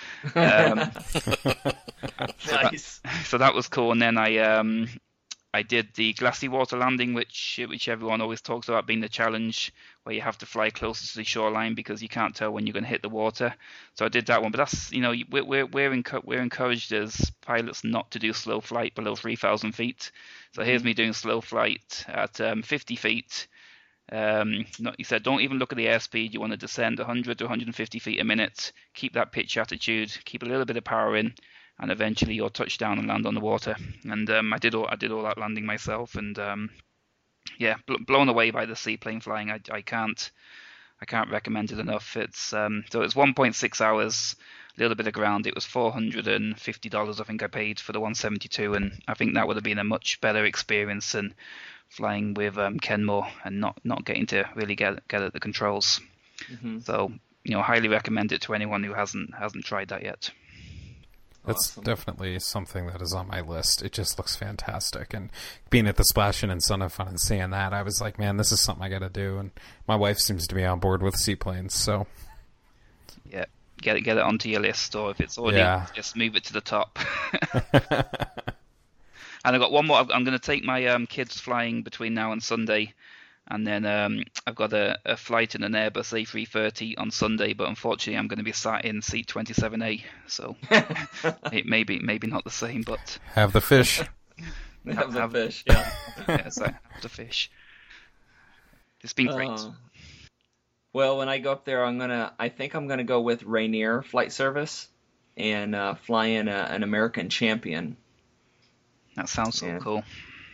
F: Nice.
C: So that was cool. And then I did the glassy water landing, which everyone always talks about being the challenge, where you have to fly closer to the shoreline because you can't tell when you're going to hit the water. So I did that one, but that's we're encouraged as pilots not to do slow flight below 3,000 feet. So here's me doing slow flight at 50 feet. He said, don't even look at the airspeed. You want to descend 100 to 150 feet a minute. Keep that pitch attitude. Keep a little bit of power in. And eventually you'll touch down and land on the water. And I did all that landing myself, and blown away by the seaplane flying. I can't recommend it enough. It's so it's 1.6 hours, a little bit of ground. It was $450 I think I paid for the 172, and I think that would have been a much better experience than flying with Kenmore and not getting to really get at the controls. Mm-hmm. So highly recommend it to anyone who hasn't tried that yet.
H: That's
F: Awesome.
H: Definitely something that is on my list. It just looks fantastic. And being at the Splash and Son of Fun and seeing that, I was like, man, this is something I got to do. And my wife seems to be on board with seaplanes, so.
C: Yeah, get it onto your list, or if it's already, just move it to the top. And I've got one more. I'm going to take my kids flying between now and Sunday. And then I've got a flight in an Airbus A330 on Sunday, but unfortunately I'm going to be sat in seat 27A, so it maybe not the same, but
H: have the fish.
F: Have the fish, yeah.
C: Yes, I have the fish. It's been great.
F: Well, when I go up there, I think I'm gonna go with Rainier Flight Service and fly in an American Champion.
C: That sounds so cool.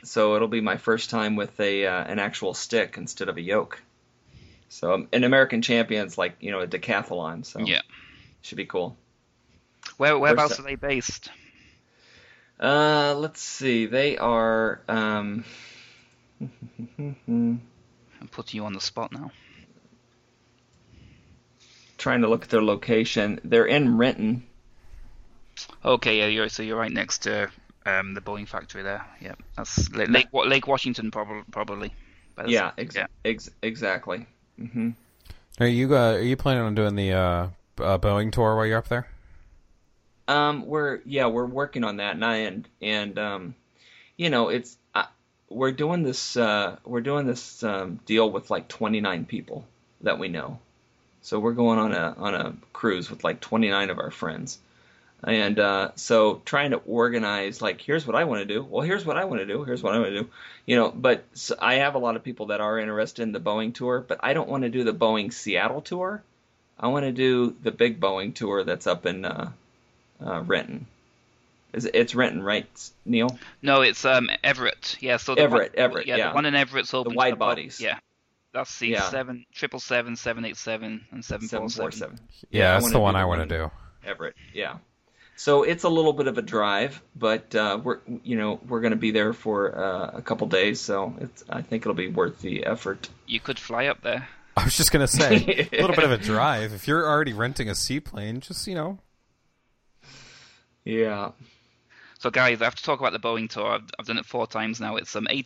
F: So it'll be my first time with an actual stick instead of a yoke. So an American champion's like, a decathlon. So
C: Yeah.
F: should be cool.
C: Whereabouts are they based?
F: Let's see. They are.
C: I'm putting you on the spot now.
F: Trying to look at their location. They're in Renton.
C: Okay, yeah, you're right next to the Boeing factory there. Yeah, that's Lake Washington probably.
F: Yeah, exactly. Mm-hmm.
H: Are you planning on doing the Boeing tour while you're up there?
F: We're working on that, we're doing this deal with like 29 people that we know. So we're going on a cruise with like 29 of our friends. And so trying to organize, like, here's what I want to do. Well, here's what I want to do. Here's what I want to do. But so I have a lot of people that are interested in the Boeing tour, but I don't want to do the Boeing Seattle tour. I want to do the big Boeing tour that's up in Renton. It's Renton, right, Neil?
C: No, it's Everett. Yeah, so
F: Everett.
C: The one in Everett's open.
F: The wide bodies.
C: Yeah. That's the 777, 787, and 747.
H: Yeah, that's the one I want to do.
F: Everett, yeah. So it's a little bit of a drive, but we're going to be there for a couple days, so I think it'll be worth the effort.
C: You could fly up there.
H: I was just going to say, a little bit of a drive. If you're already renting a seaplane, just,
F: Yeah.
C: So, guys, I have to talk about the Boeing tour. I've done it 4 times now. It's 8.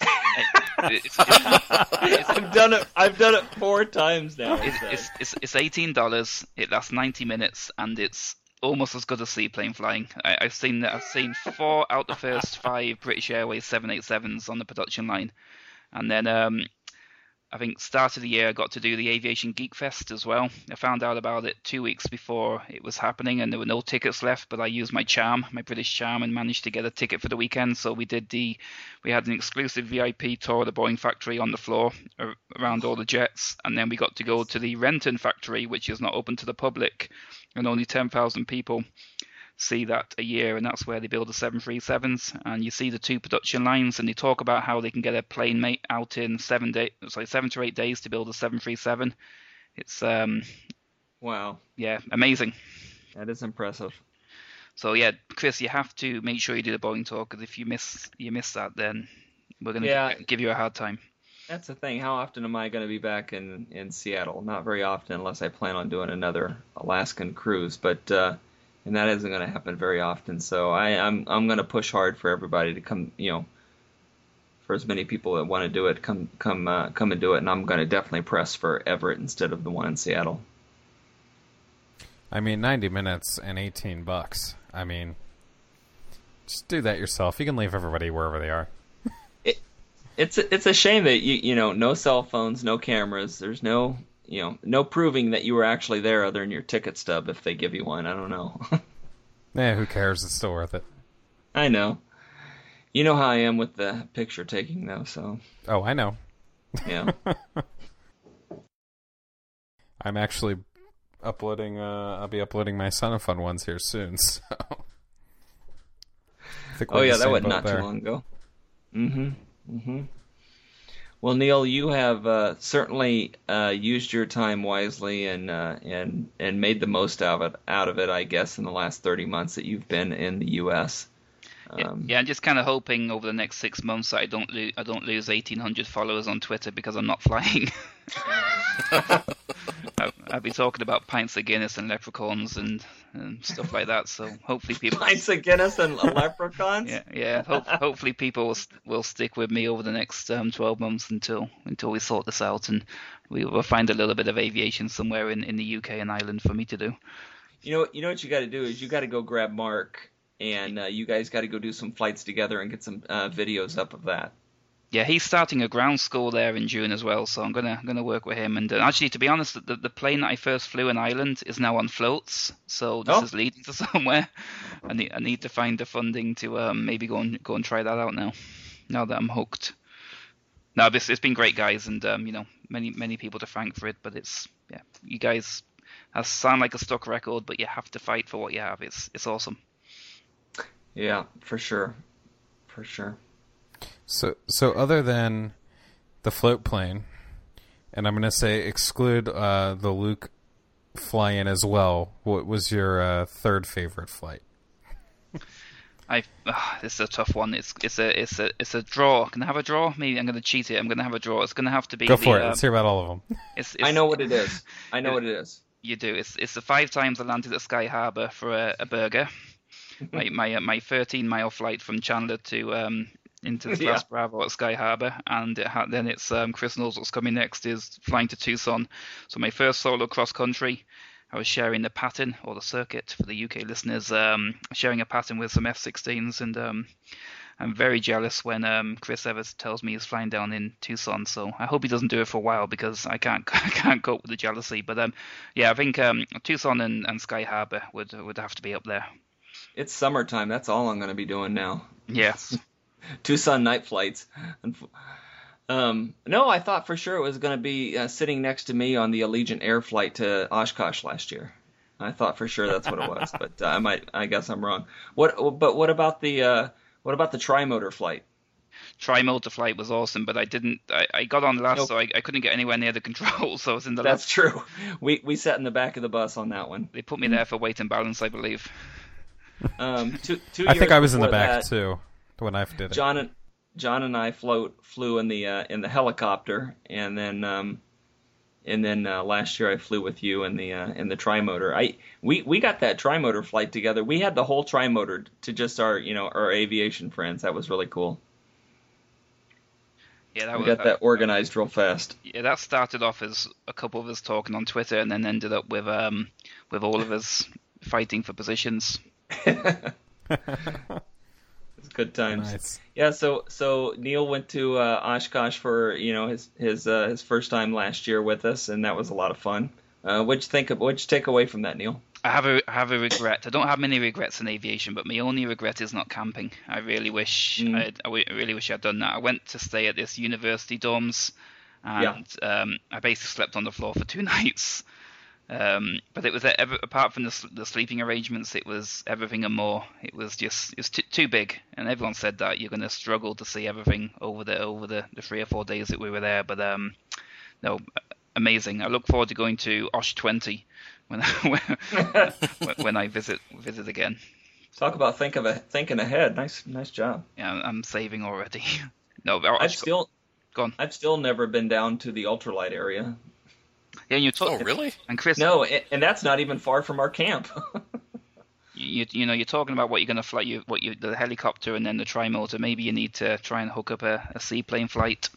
F: I've done it 4 times now.
C: It's $18. It lasts 90 minutes, and it's almost as good as seaplane flying. I've seen 4 out the first 5 British Airways 787s on the production line, and then I think start of the year I got to do the Aviation Geek Fest as well. I found out about it 2 weeks before it was happening, and there were no tickets left. But I used my British charm, and managed to get a ticket for the weekend. So we had an exclusive VIP tour of the Boeing factory on the floor around all the jets, and then we got to go to the Renton factory, which is not open to the public, and only 10,000 people see that a year, and that's where they build the 737s. And you see the 2 production lines, and they talk about how they can get a plane out in 7 to 8 days to build a 737. It's
F: wow,
C: yeah, amazing.
F: That is impressive.
C: So yeah, Chris, you have to make sure you do the Boeing tour, because if you miss that, then we're going to give you a hard time.
F: That's the thing. How often am I going to be back in Seattle? Not very often, unless I plan on doing another Alaskan cruise, but. And that isn't going to happen very often. So I'm going to push hard for everybody to come, for as many people that want to do it, come and do it. And I'm going to definitely press for Everett instead of the one in Seattle.
H: I mean, 90 minutes and $18. I mean, just do that yourself. You can leave everybody wherever they are.
F: It's a shame that no cell phones, no cameras. There's no proving that you were actually there other than your ticket stub if they give you one. I don't know.
H: Who cares? It's still worth it.
F: I know. You know how I am with the picture taking, though, so...
H: Oh, I know.
F: Yeah.
H: I'm actually uploading... I'll be uploading my Son of Fun ones here soon, so...
F: Oh, yeah, that was not too long ago. Well, Neil, you have certainly used your time wisely and made the most out of it, I guess, in the last 30 months that you've been in the U.S.
C: Yeah, I'm just kind of hoping over the next 6 months that I don't lose 1,800 followers on Twitter because I'm not flying. I'll be talking about pints of Guinness and leprechauns and stuff like that. So hopefully people
F: pints of Guinness and leprechauns.
C: Yeah. Hopefully people will stick with me over the next 12 months until we sort this out, and we will find a little bit of aviation somewhere in the UK and Ireland for me to do.
F: You know what you got to do is you got to go grab Mark, and you guys got to go do some flights together and get some videos up of that.
C: Yeah, he's starting a ground school there in June as well, so I'm gonna work with him. And actually, to be honest, the plane that I first flew in Ireland is now on floats, so this is leading to somewhere. I need to find the funding to maybe go and try that out now that I'm hooked. No, it's been great, guys, and many people to thank for it. But you guys sound like a stock record, but you have to fight for what you have. It's awesome.
F: Yeah, for sure.
H: So other than the float plane, and I'm going to say exclude the Luke fly-in as well, what was your third favorite flight?
C: This is a tough one. It's a draw. Can I have a draw? Maybe I'm going to cheat it. I'm going to have a draw. It's going to have to be.
H: Go for it. Let's hear about all of them.
F: I know what it is. What it is.
C: You do. It's the 5 times I landed at Sky Harbor for a burger. my 13-mile flight from Chandler to into the Class Bravo at Sky Harbor, and then it's Chris knows what's coming next is flying to Tucson. So my first solo cross country. I was sharing the pattern or the circuit for the UK listeners, sharing a pattern with some F-16s, and I'm very jealous when Chris Evers tells me he's flying down in Tucson. So I hope he doesn't do it for a while because I can't cope with the jealousy. But I think Tucson and Sky Harbor would have to be up there.
F: It's summertime. That's all I'm going to be doing now.
C: Yes.
F: Tucson night flights. No, I thought for sure it was going to be sitting next to me on the Allegiant Air flight to Oshkosh last year. I thought for sure that's what it was, but I guess I'm wrong. What about the tri-motor flight?
C: Tri-motor flight was awesome, but I got on last, so I couldn't get anywhere near the controls, so I was in the
F: That's
C: last.
F: true. We sat in the back of the bus on that one.
C: They put me there for weight and balance, I believe.
F: I
H: think I was in the back too when I did it.
F: John and I flew in the helicopter, and then last year I flew with you in the tri-motor. We got that tri-motor flight together. We had the whole tri-motor to just our aviation friends. That was really cool.
C: Yeah,
F: we got that organized real fast.
C: Yeah, that started off as a couple of us talking on Twitter, and then ended up with all of us fighting for positions.
F: It's good times.
H: Nice.
F: Yeah, so Neil went to Oshkosh for his first time last year with us, and that was a lot of fun. What'd you take away from that, Neil?
C: I have a regret. I don't have many regrets in aviation, but my only regret is not camping. I really wish I'd done that. I went to stay at this university dorms, and I basically slept on the floor for 2 nights. But it was apart from the sleeping arrangements, it was everything and more. It was too big, and everyone said that you're going to struggle to see everything over the 3 or 4 days that we were there. But no, amazing. I look forward to going to Osh 20 when I visit again.
F: Talk about thinking ahead. Nice job.
C: Yeah, I'm saving already. No,
F: I've still never been down to the ultralight area.
C: Yeah,
G: oh, really?
C: And Chris,
F: no, and that's not even far from our camp.
C: You're talking about what you're going to fly, the helicopter and then the tri-motor. Maybe you need to try and hook up a seaplane flight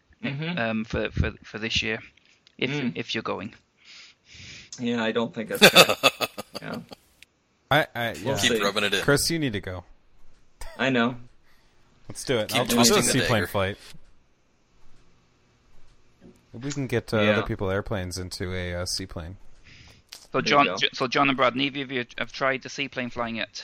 C: for this year, if you're going.
F: Yeah, I don't think that's good. Yeah.
G: We'll keep rubbing it in.
H: Chris, you need to go.
F: I know.
H: Let's do it.
G: Keep
H: I'll do a
G: twisting the
H: seaplane
G: dagger.
H: flight. We can get other people airplanes into a seaplane.
C: So John and Brad, neither of you have tried the seaplane flying yet?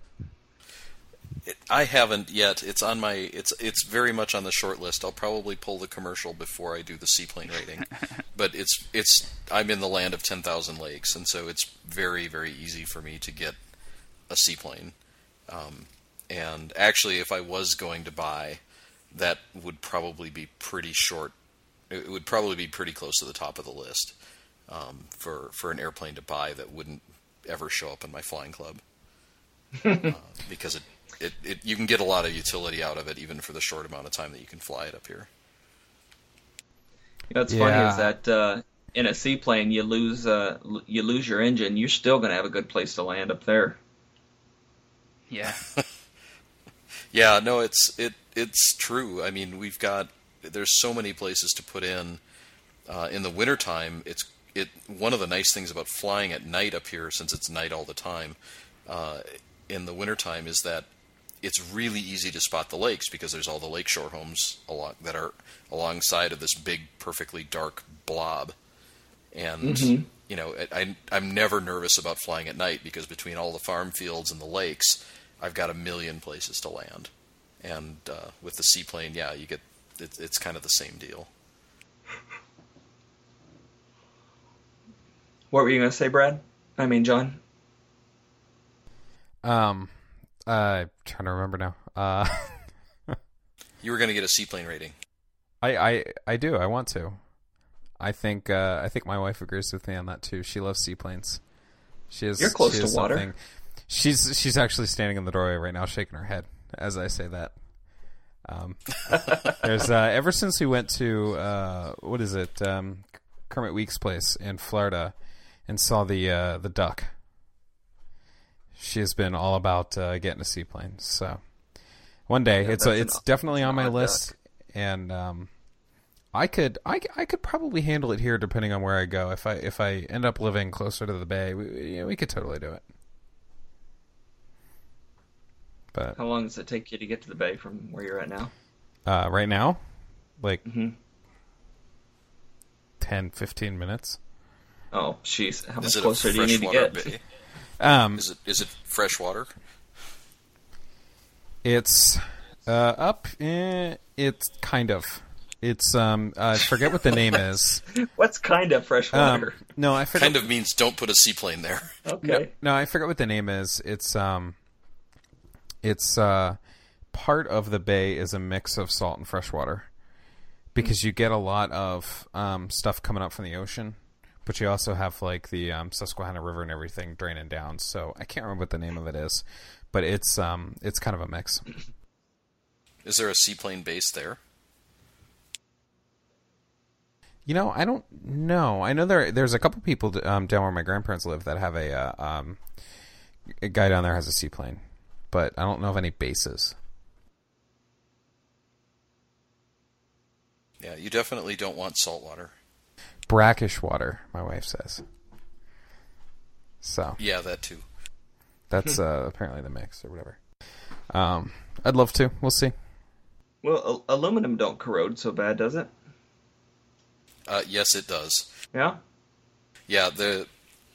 G: I haven't yet. It's on my. It's very much on the short list. I'll probably pull the commercial before I do the seaplane rating. But it's. I'm in the land of 10,000 lakes, and so it's very, very easy for me to get a seaplane. And actually, if I was going to buy, that would probably be pretty short. It would probably be pretty close to the top of the list for an airplane to buy that wouldn't ever show up in my flying club because you can get a lot of utility out of it even for the short amount of time that you can fly it up here.
F: What's funny is that in a seaplane you lose your engine, you're still going to have a good place to land up there.
C: Yeah.
G: Yeah, no, it's true. I mean, there's so many places to put in the wintertime. One of the nice things about flying at night up here, since it's night all the time, in the wintertime is that it's really easy to spot the lakes because there's all the lakeshore homes that are alongside of this big, perfectly dark blob. And, I'm never nervous about flying at night because between all the farm fields and the lakes, I've got a million places to land. And with the seaplane, it's kind of the same deal.
F: What were you going to say, Brad? I mean, John?
H: I'm trying to remember now.
G: You were going to get a seaplane rating.
H: I do. I want to. I think my wife agrees with me on that too. She loves seaplanes.
F: You're close to water.
H: Something. She's actually standing in the doorway right now, shaking her head as I say that. There's ever since we went to Kermit Week's place in Florida and saw the duck. She has been all about getting a seaplane. So one day it's definitely on my list, and I could probably handle it here depending on where I go. If I end up living closer to the bay, we could totally do it. But
F: how long does it take you to get to the bay from where you're at now?
H: Right now, like 10, 15 minutes.
F: Oh, jeez. How much
G: Is it
F: closer do you need to get?
G: Bay? Is it fresh water?
H: It's up. It's kind of. It's I forget what the name is.
F: What's kind of fresh water?
H: No, I forget.
G: Kind of means don't put a seaplane there.
F: Okay.
H: No, I forget what the name is. It's part of the bay is a mix of salt and fresh water, because you get a lot of stuff coming up from the ocean, but you also have like the Susquehanna River and everything draining down. So I can't remember what the name of it is, but it's kind of a mix.
G: Is there a seaplane base there?
H: I don't know. I know there's a couple people down where my grandparents live that have a guy down there has a seaplane, but I don't know of any bases.
G: Yeah, you definitely don't want salt water.
H: Brackish water, my wife says. So
G: yeah, that too.
H: That's apparently the mix or whatever. I'd love to. We'll see.
F: Well, aluminum don't corrode so bad, does it?
G: Yes, it does.
F: Yeah?
G: Yeah, the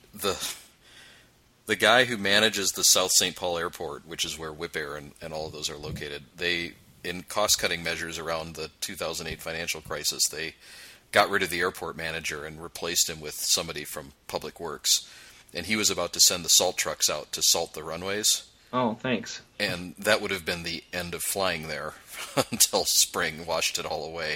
G: guy who manages the South St. Paul Airport, which is where Whip Air and all of those are located, they, in cost-cutting measures around the 2008 financial crisis, they got rid of the airport manager and replaced him with somebody from Public Works. And he was about to send the salt trucks out to salt the runways.
F: Oh, thanks.
G: And that would have been the end of flying there until spring washed it all away.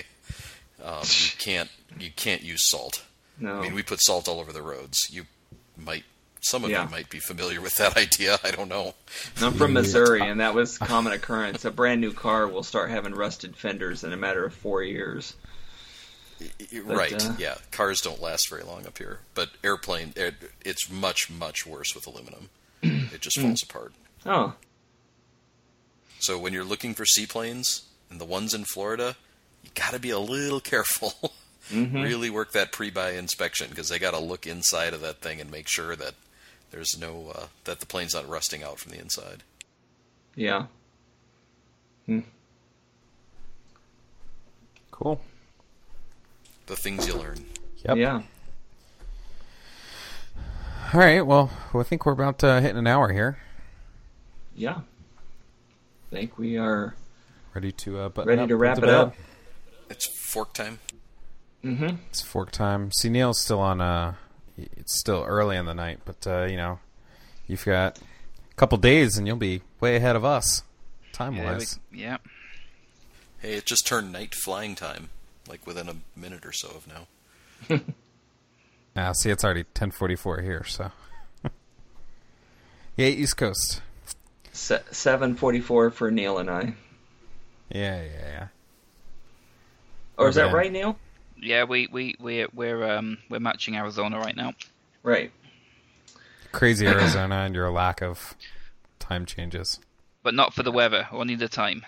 G: You can't use salt.
F: No.
G: I mean, we put salt all over the roads. Some of you might be familiar with that idea. I don't know.
F: I'm from Missouri, and that was a common occurrence. A brand new car will start having rusted fenders in a matter of 4 years.
G: Right, yeah. Cars don't last very long up here. But it's much, much worse with aluminum. It just falls apart.
F: Oh.
G: So when you're looking for seaplanes, and the ones in Florida, you got to be a little careful. Really work that pre-buy inspection, because they got to look inside of that thing and make sure that there's no that the plane's not rusting out from the inside.
F: Yeah.
H: Cool.
G: The things you learn.
H: Yep.
F: Yeah.
H: All right. Well, I think we're about hitting an hour here.
F: Yeah. I think we are
H: ready to
F: wrap it up.
G: It's fork time.
H: It's fork time. See, Neil's still on. It's still early in the night, but you've got a couple days, and you'll be way ahead of us, time-wise.
C: Yeah.
G: Hey, it just turned night flying time, like within a minute or so of now.
H: See, it's already 10:44 here, so. Yeah, East Coast.
F: 7:44 for Neil and I.
H: Yeah.
F: Or is that right, Neil?
C: Yeah, we're matching Arizona right now.
F: Right.
H: Crazy Arizona and your lack of time changes.
C: But not for the weather, only the time.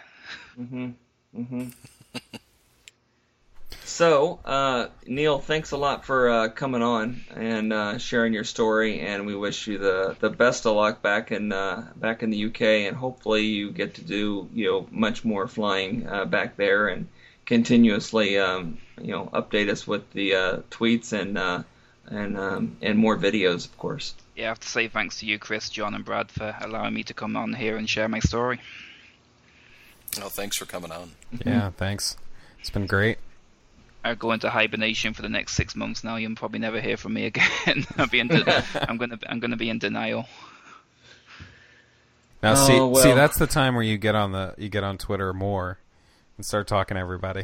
F: So, Neil, thanks a lot for coming on and sharing your story, and we wish you the best of luck back in the UK, and hopefully you get to do much more flying back there, and continuously update us with the tweets and more videos, of course.
C: Yeah, I have to say thanks to you, Chris, John, and Brad for allowing me to come on here and share my story.
G: Oh, thanks for coming on.
H: Yeah, thanks. It's been great.
C: I'll go into hibernation for the next 6 months now. You'll probably never hear from me again. I'm gonna be in denial.
H: Now, see, that's the time where you get on Twitter more, and start talking to everybody.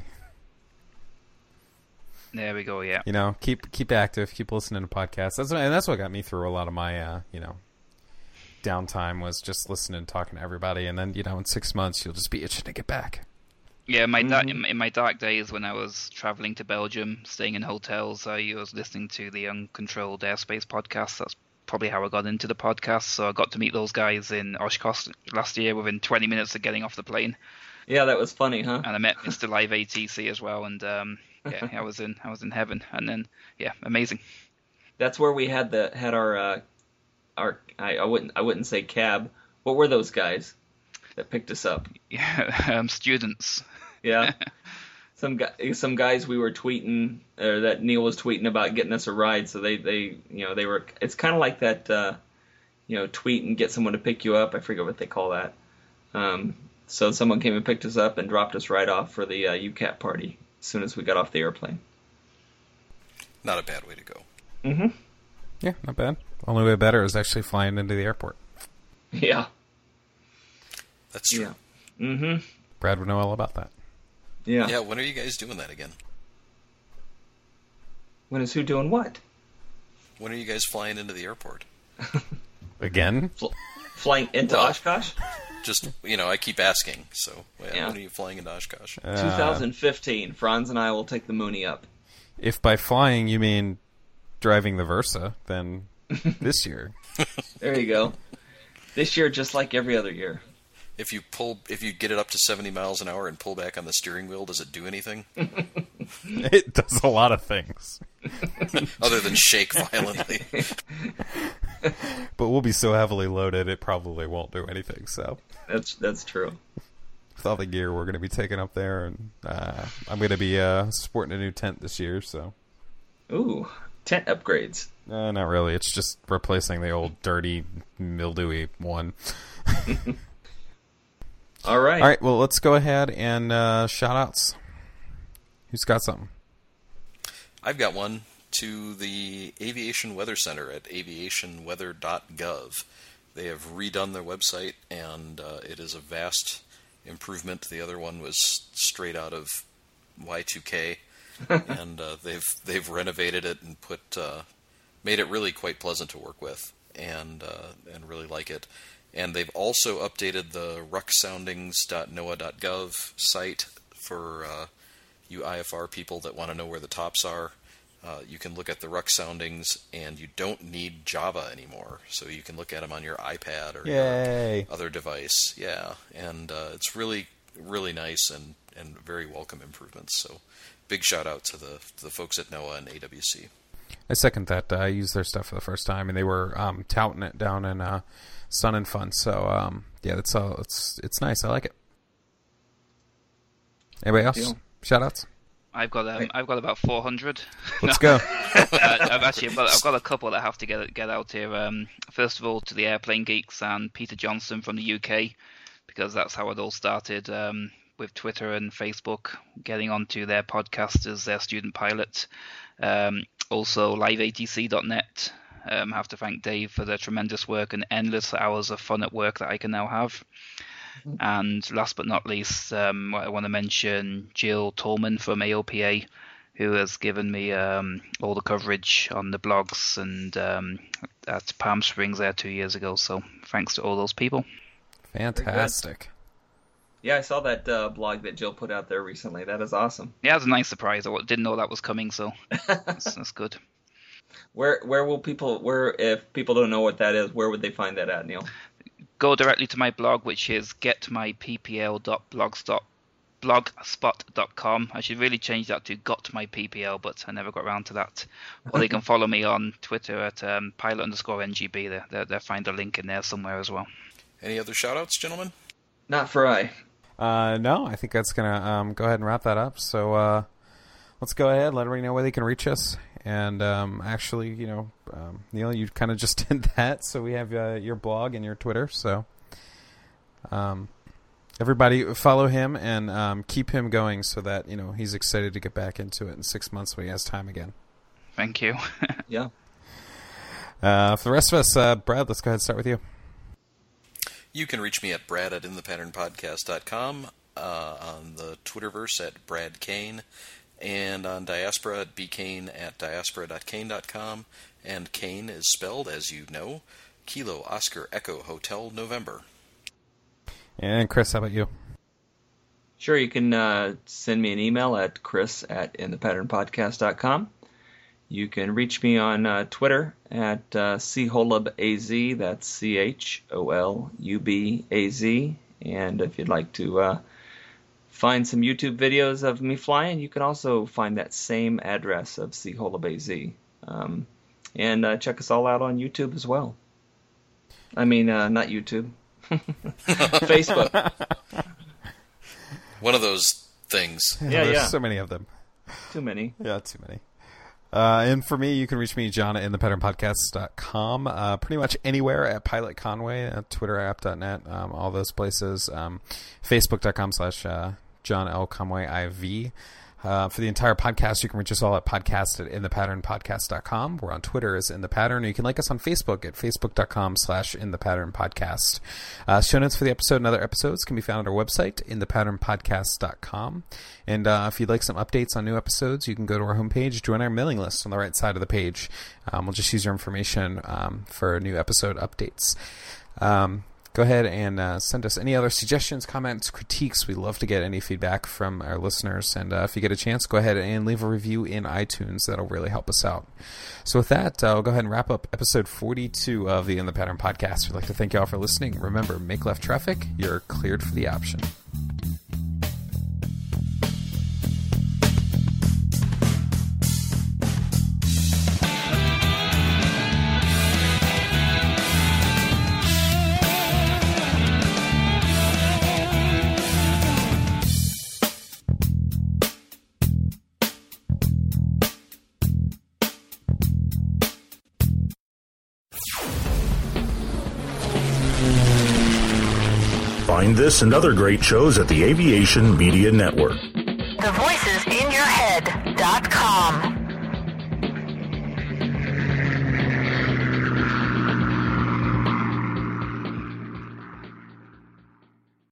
C: There we go. Yeah.
H: You know, keep active, keep listening to podcasts. That's what got me through a lot of my downtime, was just listening and talking to everybody. And then in 6 months you'll just be itching to get back.
C: Yeah, in my dark days when I was traveling to Belgium, staying in hotels, I was listening to the Uncontrolled Airspace podcast. That's probably how I got into the podcast. So I got to meet those guys in Oshkosh last year within 20 minutes of getting off the plane.
F: Yeah, that was funny, huh?
C: And I met Mr. Live ATC as well, and yeah, I was in heaven. And then amazing.
F: That's where we had our I wouldn't say cab. What were those guys that picked us up?
C: Yeah, students.
F: Yeah. Some guys we were tweeting, or that Neil was tweeting about getting us a ride. So they were. It's kind of like that, tweet and get someone to pick you up. I forget what they call that. So someone came and picked us up and dropped us right off for the UCAT party as soon as we got off the airplane.
G: Not a bad way to go.
F: Mm-hmm.
H: Yeah, not bad. Only way better is actually flying into the airport.
F: Yeah.
G: That's true.
F: Yeah. Mm-hmm.
H: Brad would know all about that.
F: Yeah.
G: Yeah, when are you guys doing that again?
F: When is who doing what?
G: When are you guys flying into the airport?
H: Again?
F: Flying into Oshkosh?
G: Just, I keep asking. So, when are you flying into Oshkosh?
F: 2015. Franz and I will take the Mooney up.
H: If by flying you mean driving the Versa, then this year.
F: There you go. This year, just like every other year.
G: If you get it up to 70 miles an hour and pull back on the steering wheel, does it do anything?
H: It does a lot of things.
G: Other than shake violently.
H: But we'll be so heavily loaded, it probably won't do anything, so.
F: That's true.
H: With all the gear we're going to be taking up there, and I'm going to be sporting a new tent this year, so.
F: Ooh, tent upgrades.
H: Not really. It's just replacing the old dirty, mildewy one.
F: All right.
H: All right, well, let's go ahead and shout-outs. Who's got something?
G: I've got one to the Aviation Weather Center at aviationweather.gov. They have redone their website, and it is a vast improvement. The other one was straight out of Y2K, and they've renovated it and made it really quite pleasant to work with, and really like it. And they've also updated the rucksoundings.noaa.gov site for you IFR people that want to know where the tops are. You can look at the ruck soundings, and you don't need Java anymore. So you can look at them on your iPad or your other device. Yeah, and it's really, really nice and very welcome improvements. So big shout out to the folks at NOAA and AWC.
H: I second that. I used their stuff for the first time, and they were touting it down in Sun and Fun. So yeah, it's nice. I like it. Anybody else? Shout-outs?
C: I've got about 400.
H: Let's go.
C: I've got a couple that I have to get out here. First of all, to the Airplane Geeks and Peter Johnston from the UK, because that's how it all started, with Twitter and Facebook, getting onto their podcast as their student pilot. Also, liveatc.net. I have to thank Dave for the tremendous work and endless hours of fun at work that I can now have. And last but not least, I want to mention Jill Tolman from AOPA, who has given me all the coverage on the blogs and at Palm Springs there 2 years ago. So thanks to all those people.
H: Fantastic.
F: Yeah, I saw that blog that Jill put out there recently. That is awesome.
C: Yeah, it was a nice surprise. I didn't know that was coming, so that's good.
F: Where will people, if people don't know what that is, where would they find that at, Neil?
C: Go directly to my blog, which is getmyppl.blogspot.com. I should really change that to gotmyppl, but I never got around to that. Or they can follow me on Twitter at pilot_NGB. They'll find a link in there somewhere as well.
G: Any other shout-outs, gentlemen?
F: Not for I.
H: No, I think that's going to go ahead and wrap that up. So let's go ahead, let everybody know where they can reach us. And actually, Neil, you kind of just did that. So we have your blog and your Twitter. So everybody follow him and keep him going so that, he's excited to get back into it in 6 months when he has time again.
C: Thank you.
F: Yeah.
H: For the rest of us, Brad, let's go ahead and start with you.
G: You can reach me at brad@inthepatternpodcast.com. on the Twitterverse at Brad Kane, and on Diaspora at bkane@diaspora.kane.com. And Kane is spelled, as you know, Kilo Oscar Echo Hotel November.
H: And Chris, how about you?
F: Sure, you can send me an email at chris@inthepatternpodcast.com. You can reach me on Twitter at CHOLUBAZ, that's CHOLUBAZ. And if you'd like to find some YouTube videos of me flying, you can also find that same address of CHOLUBAZ. And check us all out on YouTube as well. I mean, not YouTube. Facebook.
G: One of those things.
H: There's so many of them.
F: Too many.
H: Yeah, too many. And for me, you can reach me, John, at InThePatternPodcast.com. Pretty much anywhere at Pilot Conway, TwitterApp.net, all those places. Facebook.com/John L. Conway IV. For the entire podcast, you can reach us all at podcast@InThePatternPodcast.com. We're on Twitter as In The Pattern. You can like us on Facebook at Facebook.com/InThePatternPodcast. Show notes for the episode and other episodes can be found at our website, InThePatternPodcast.com. And if you'd like some updates on new episodes, you can go to our homepage, join our mailing list on the right side of the page. We'll just use your information for new episode updates. Go ahead and send us any other suggestions, comments, critiques. We love to get any feedback from our listeners. And if you get a chance, go ahead and leave a review in iTunes. That'll really help us out. So with that, I'll go ahead and wrap up episode 42 of the In the Pattern podcast. We'd like to thank you all for listening. Remember, make left traffic. You're cleared for the option.
I: Find this and other great shows at the Aviation Media Network.
J: TheVoicesInYourHead.com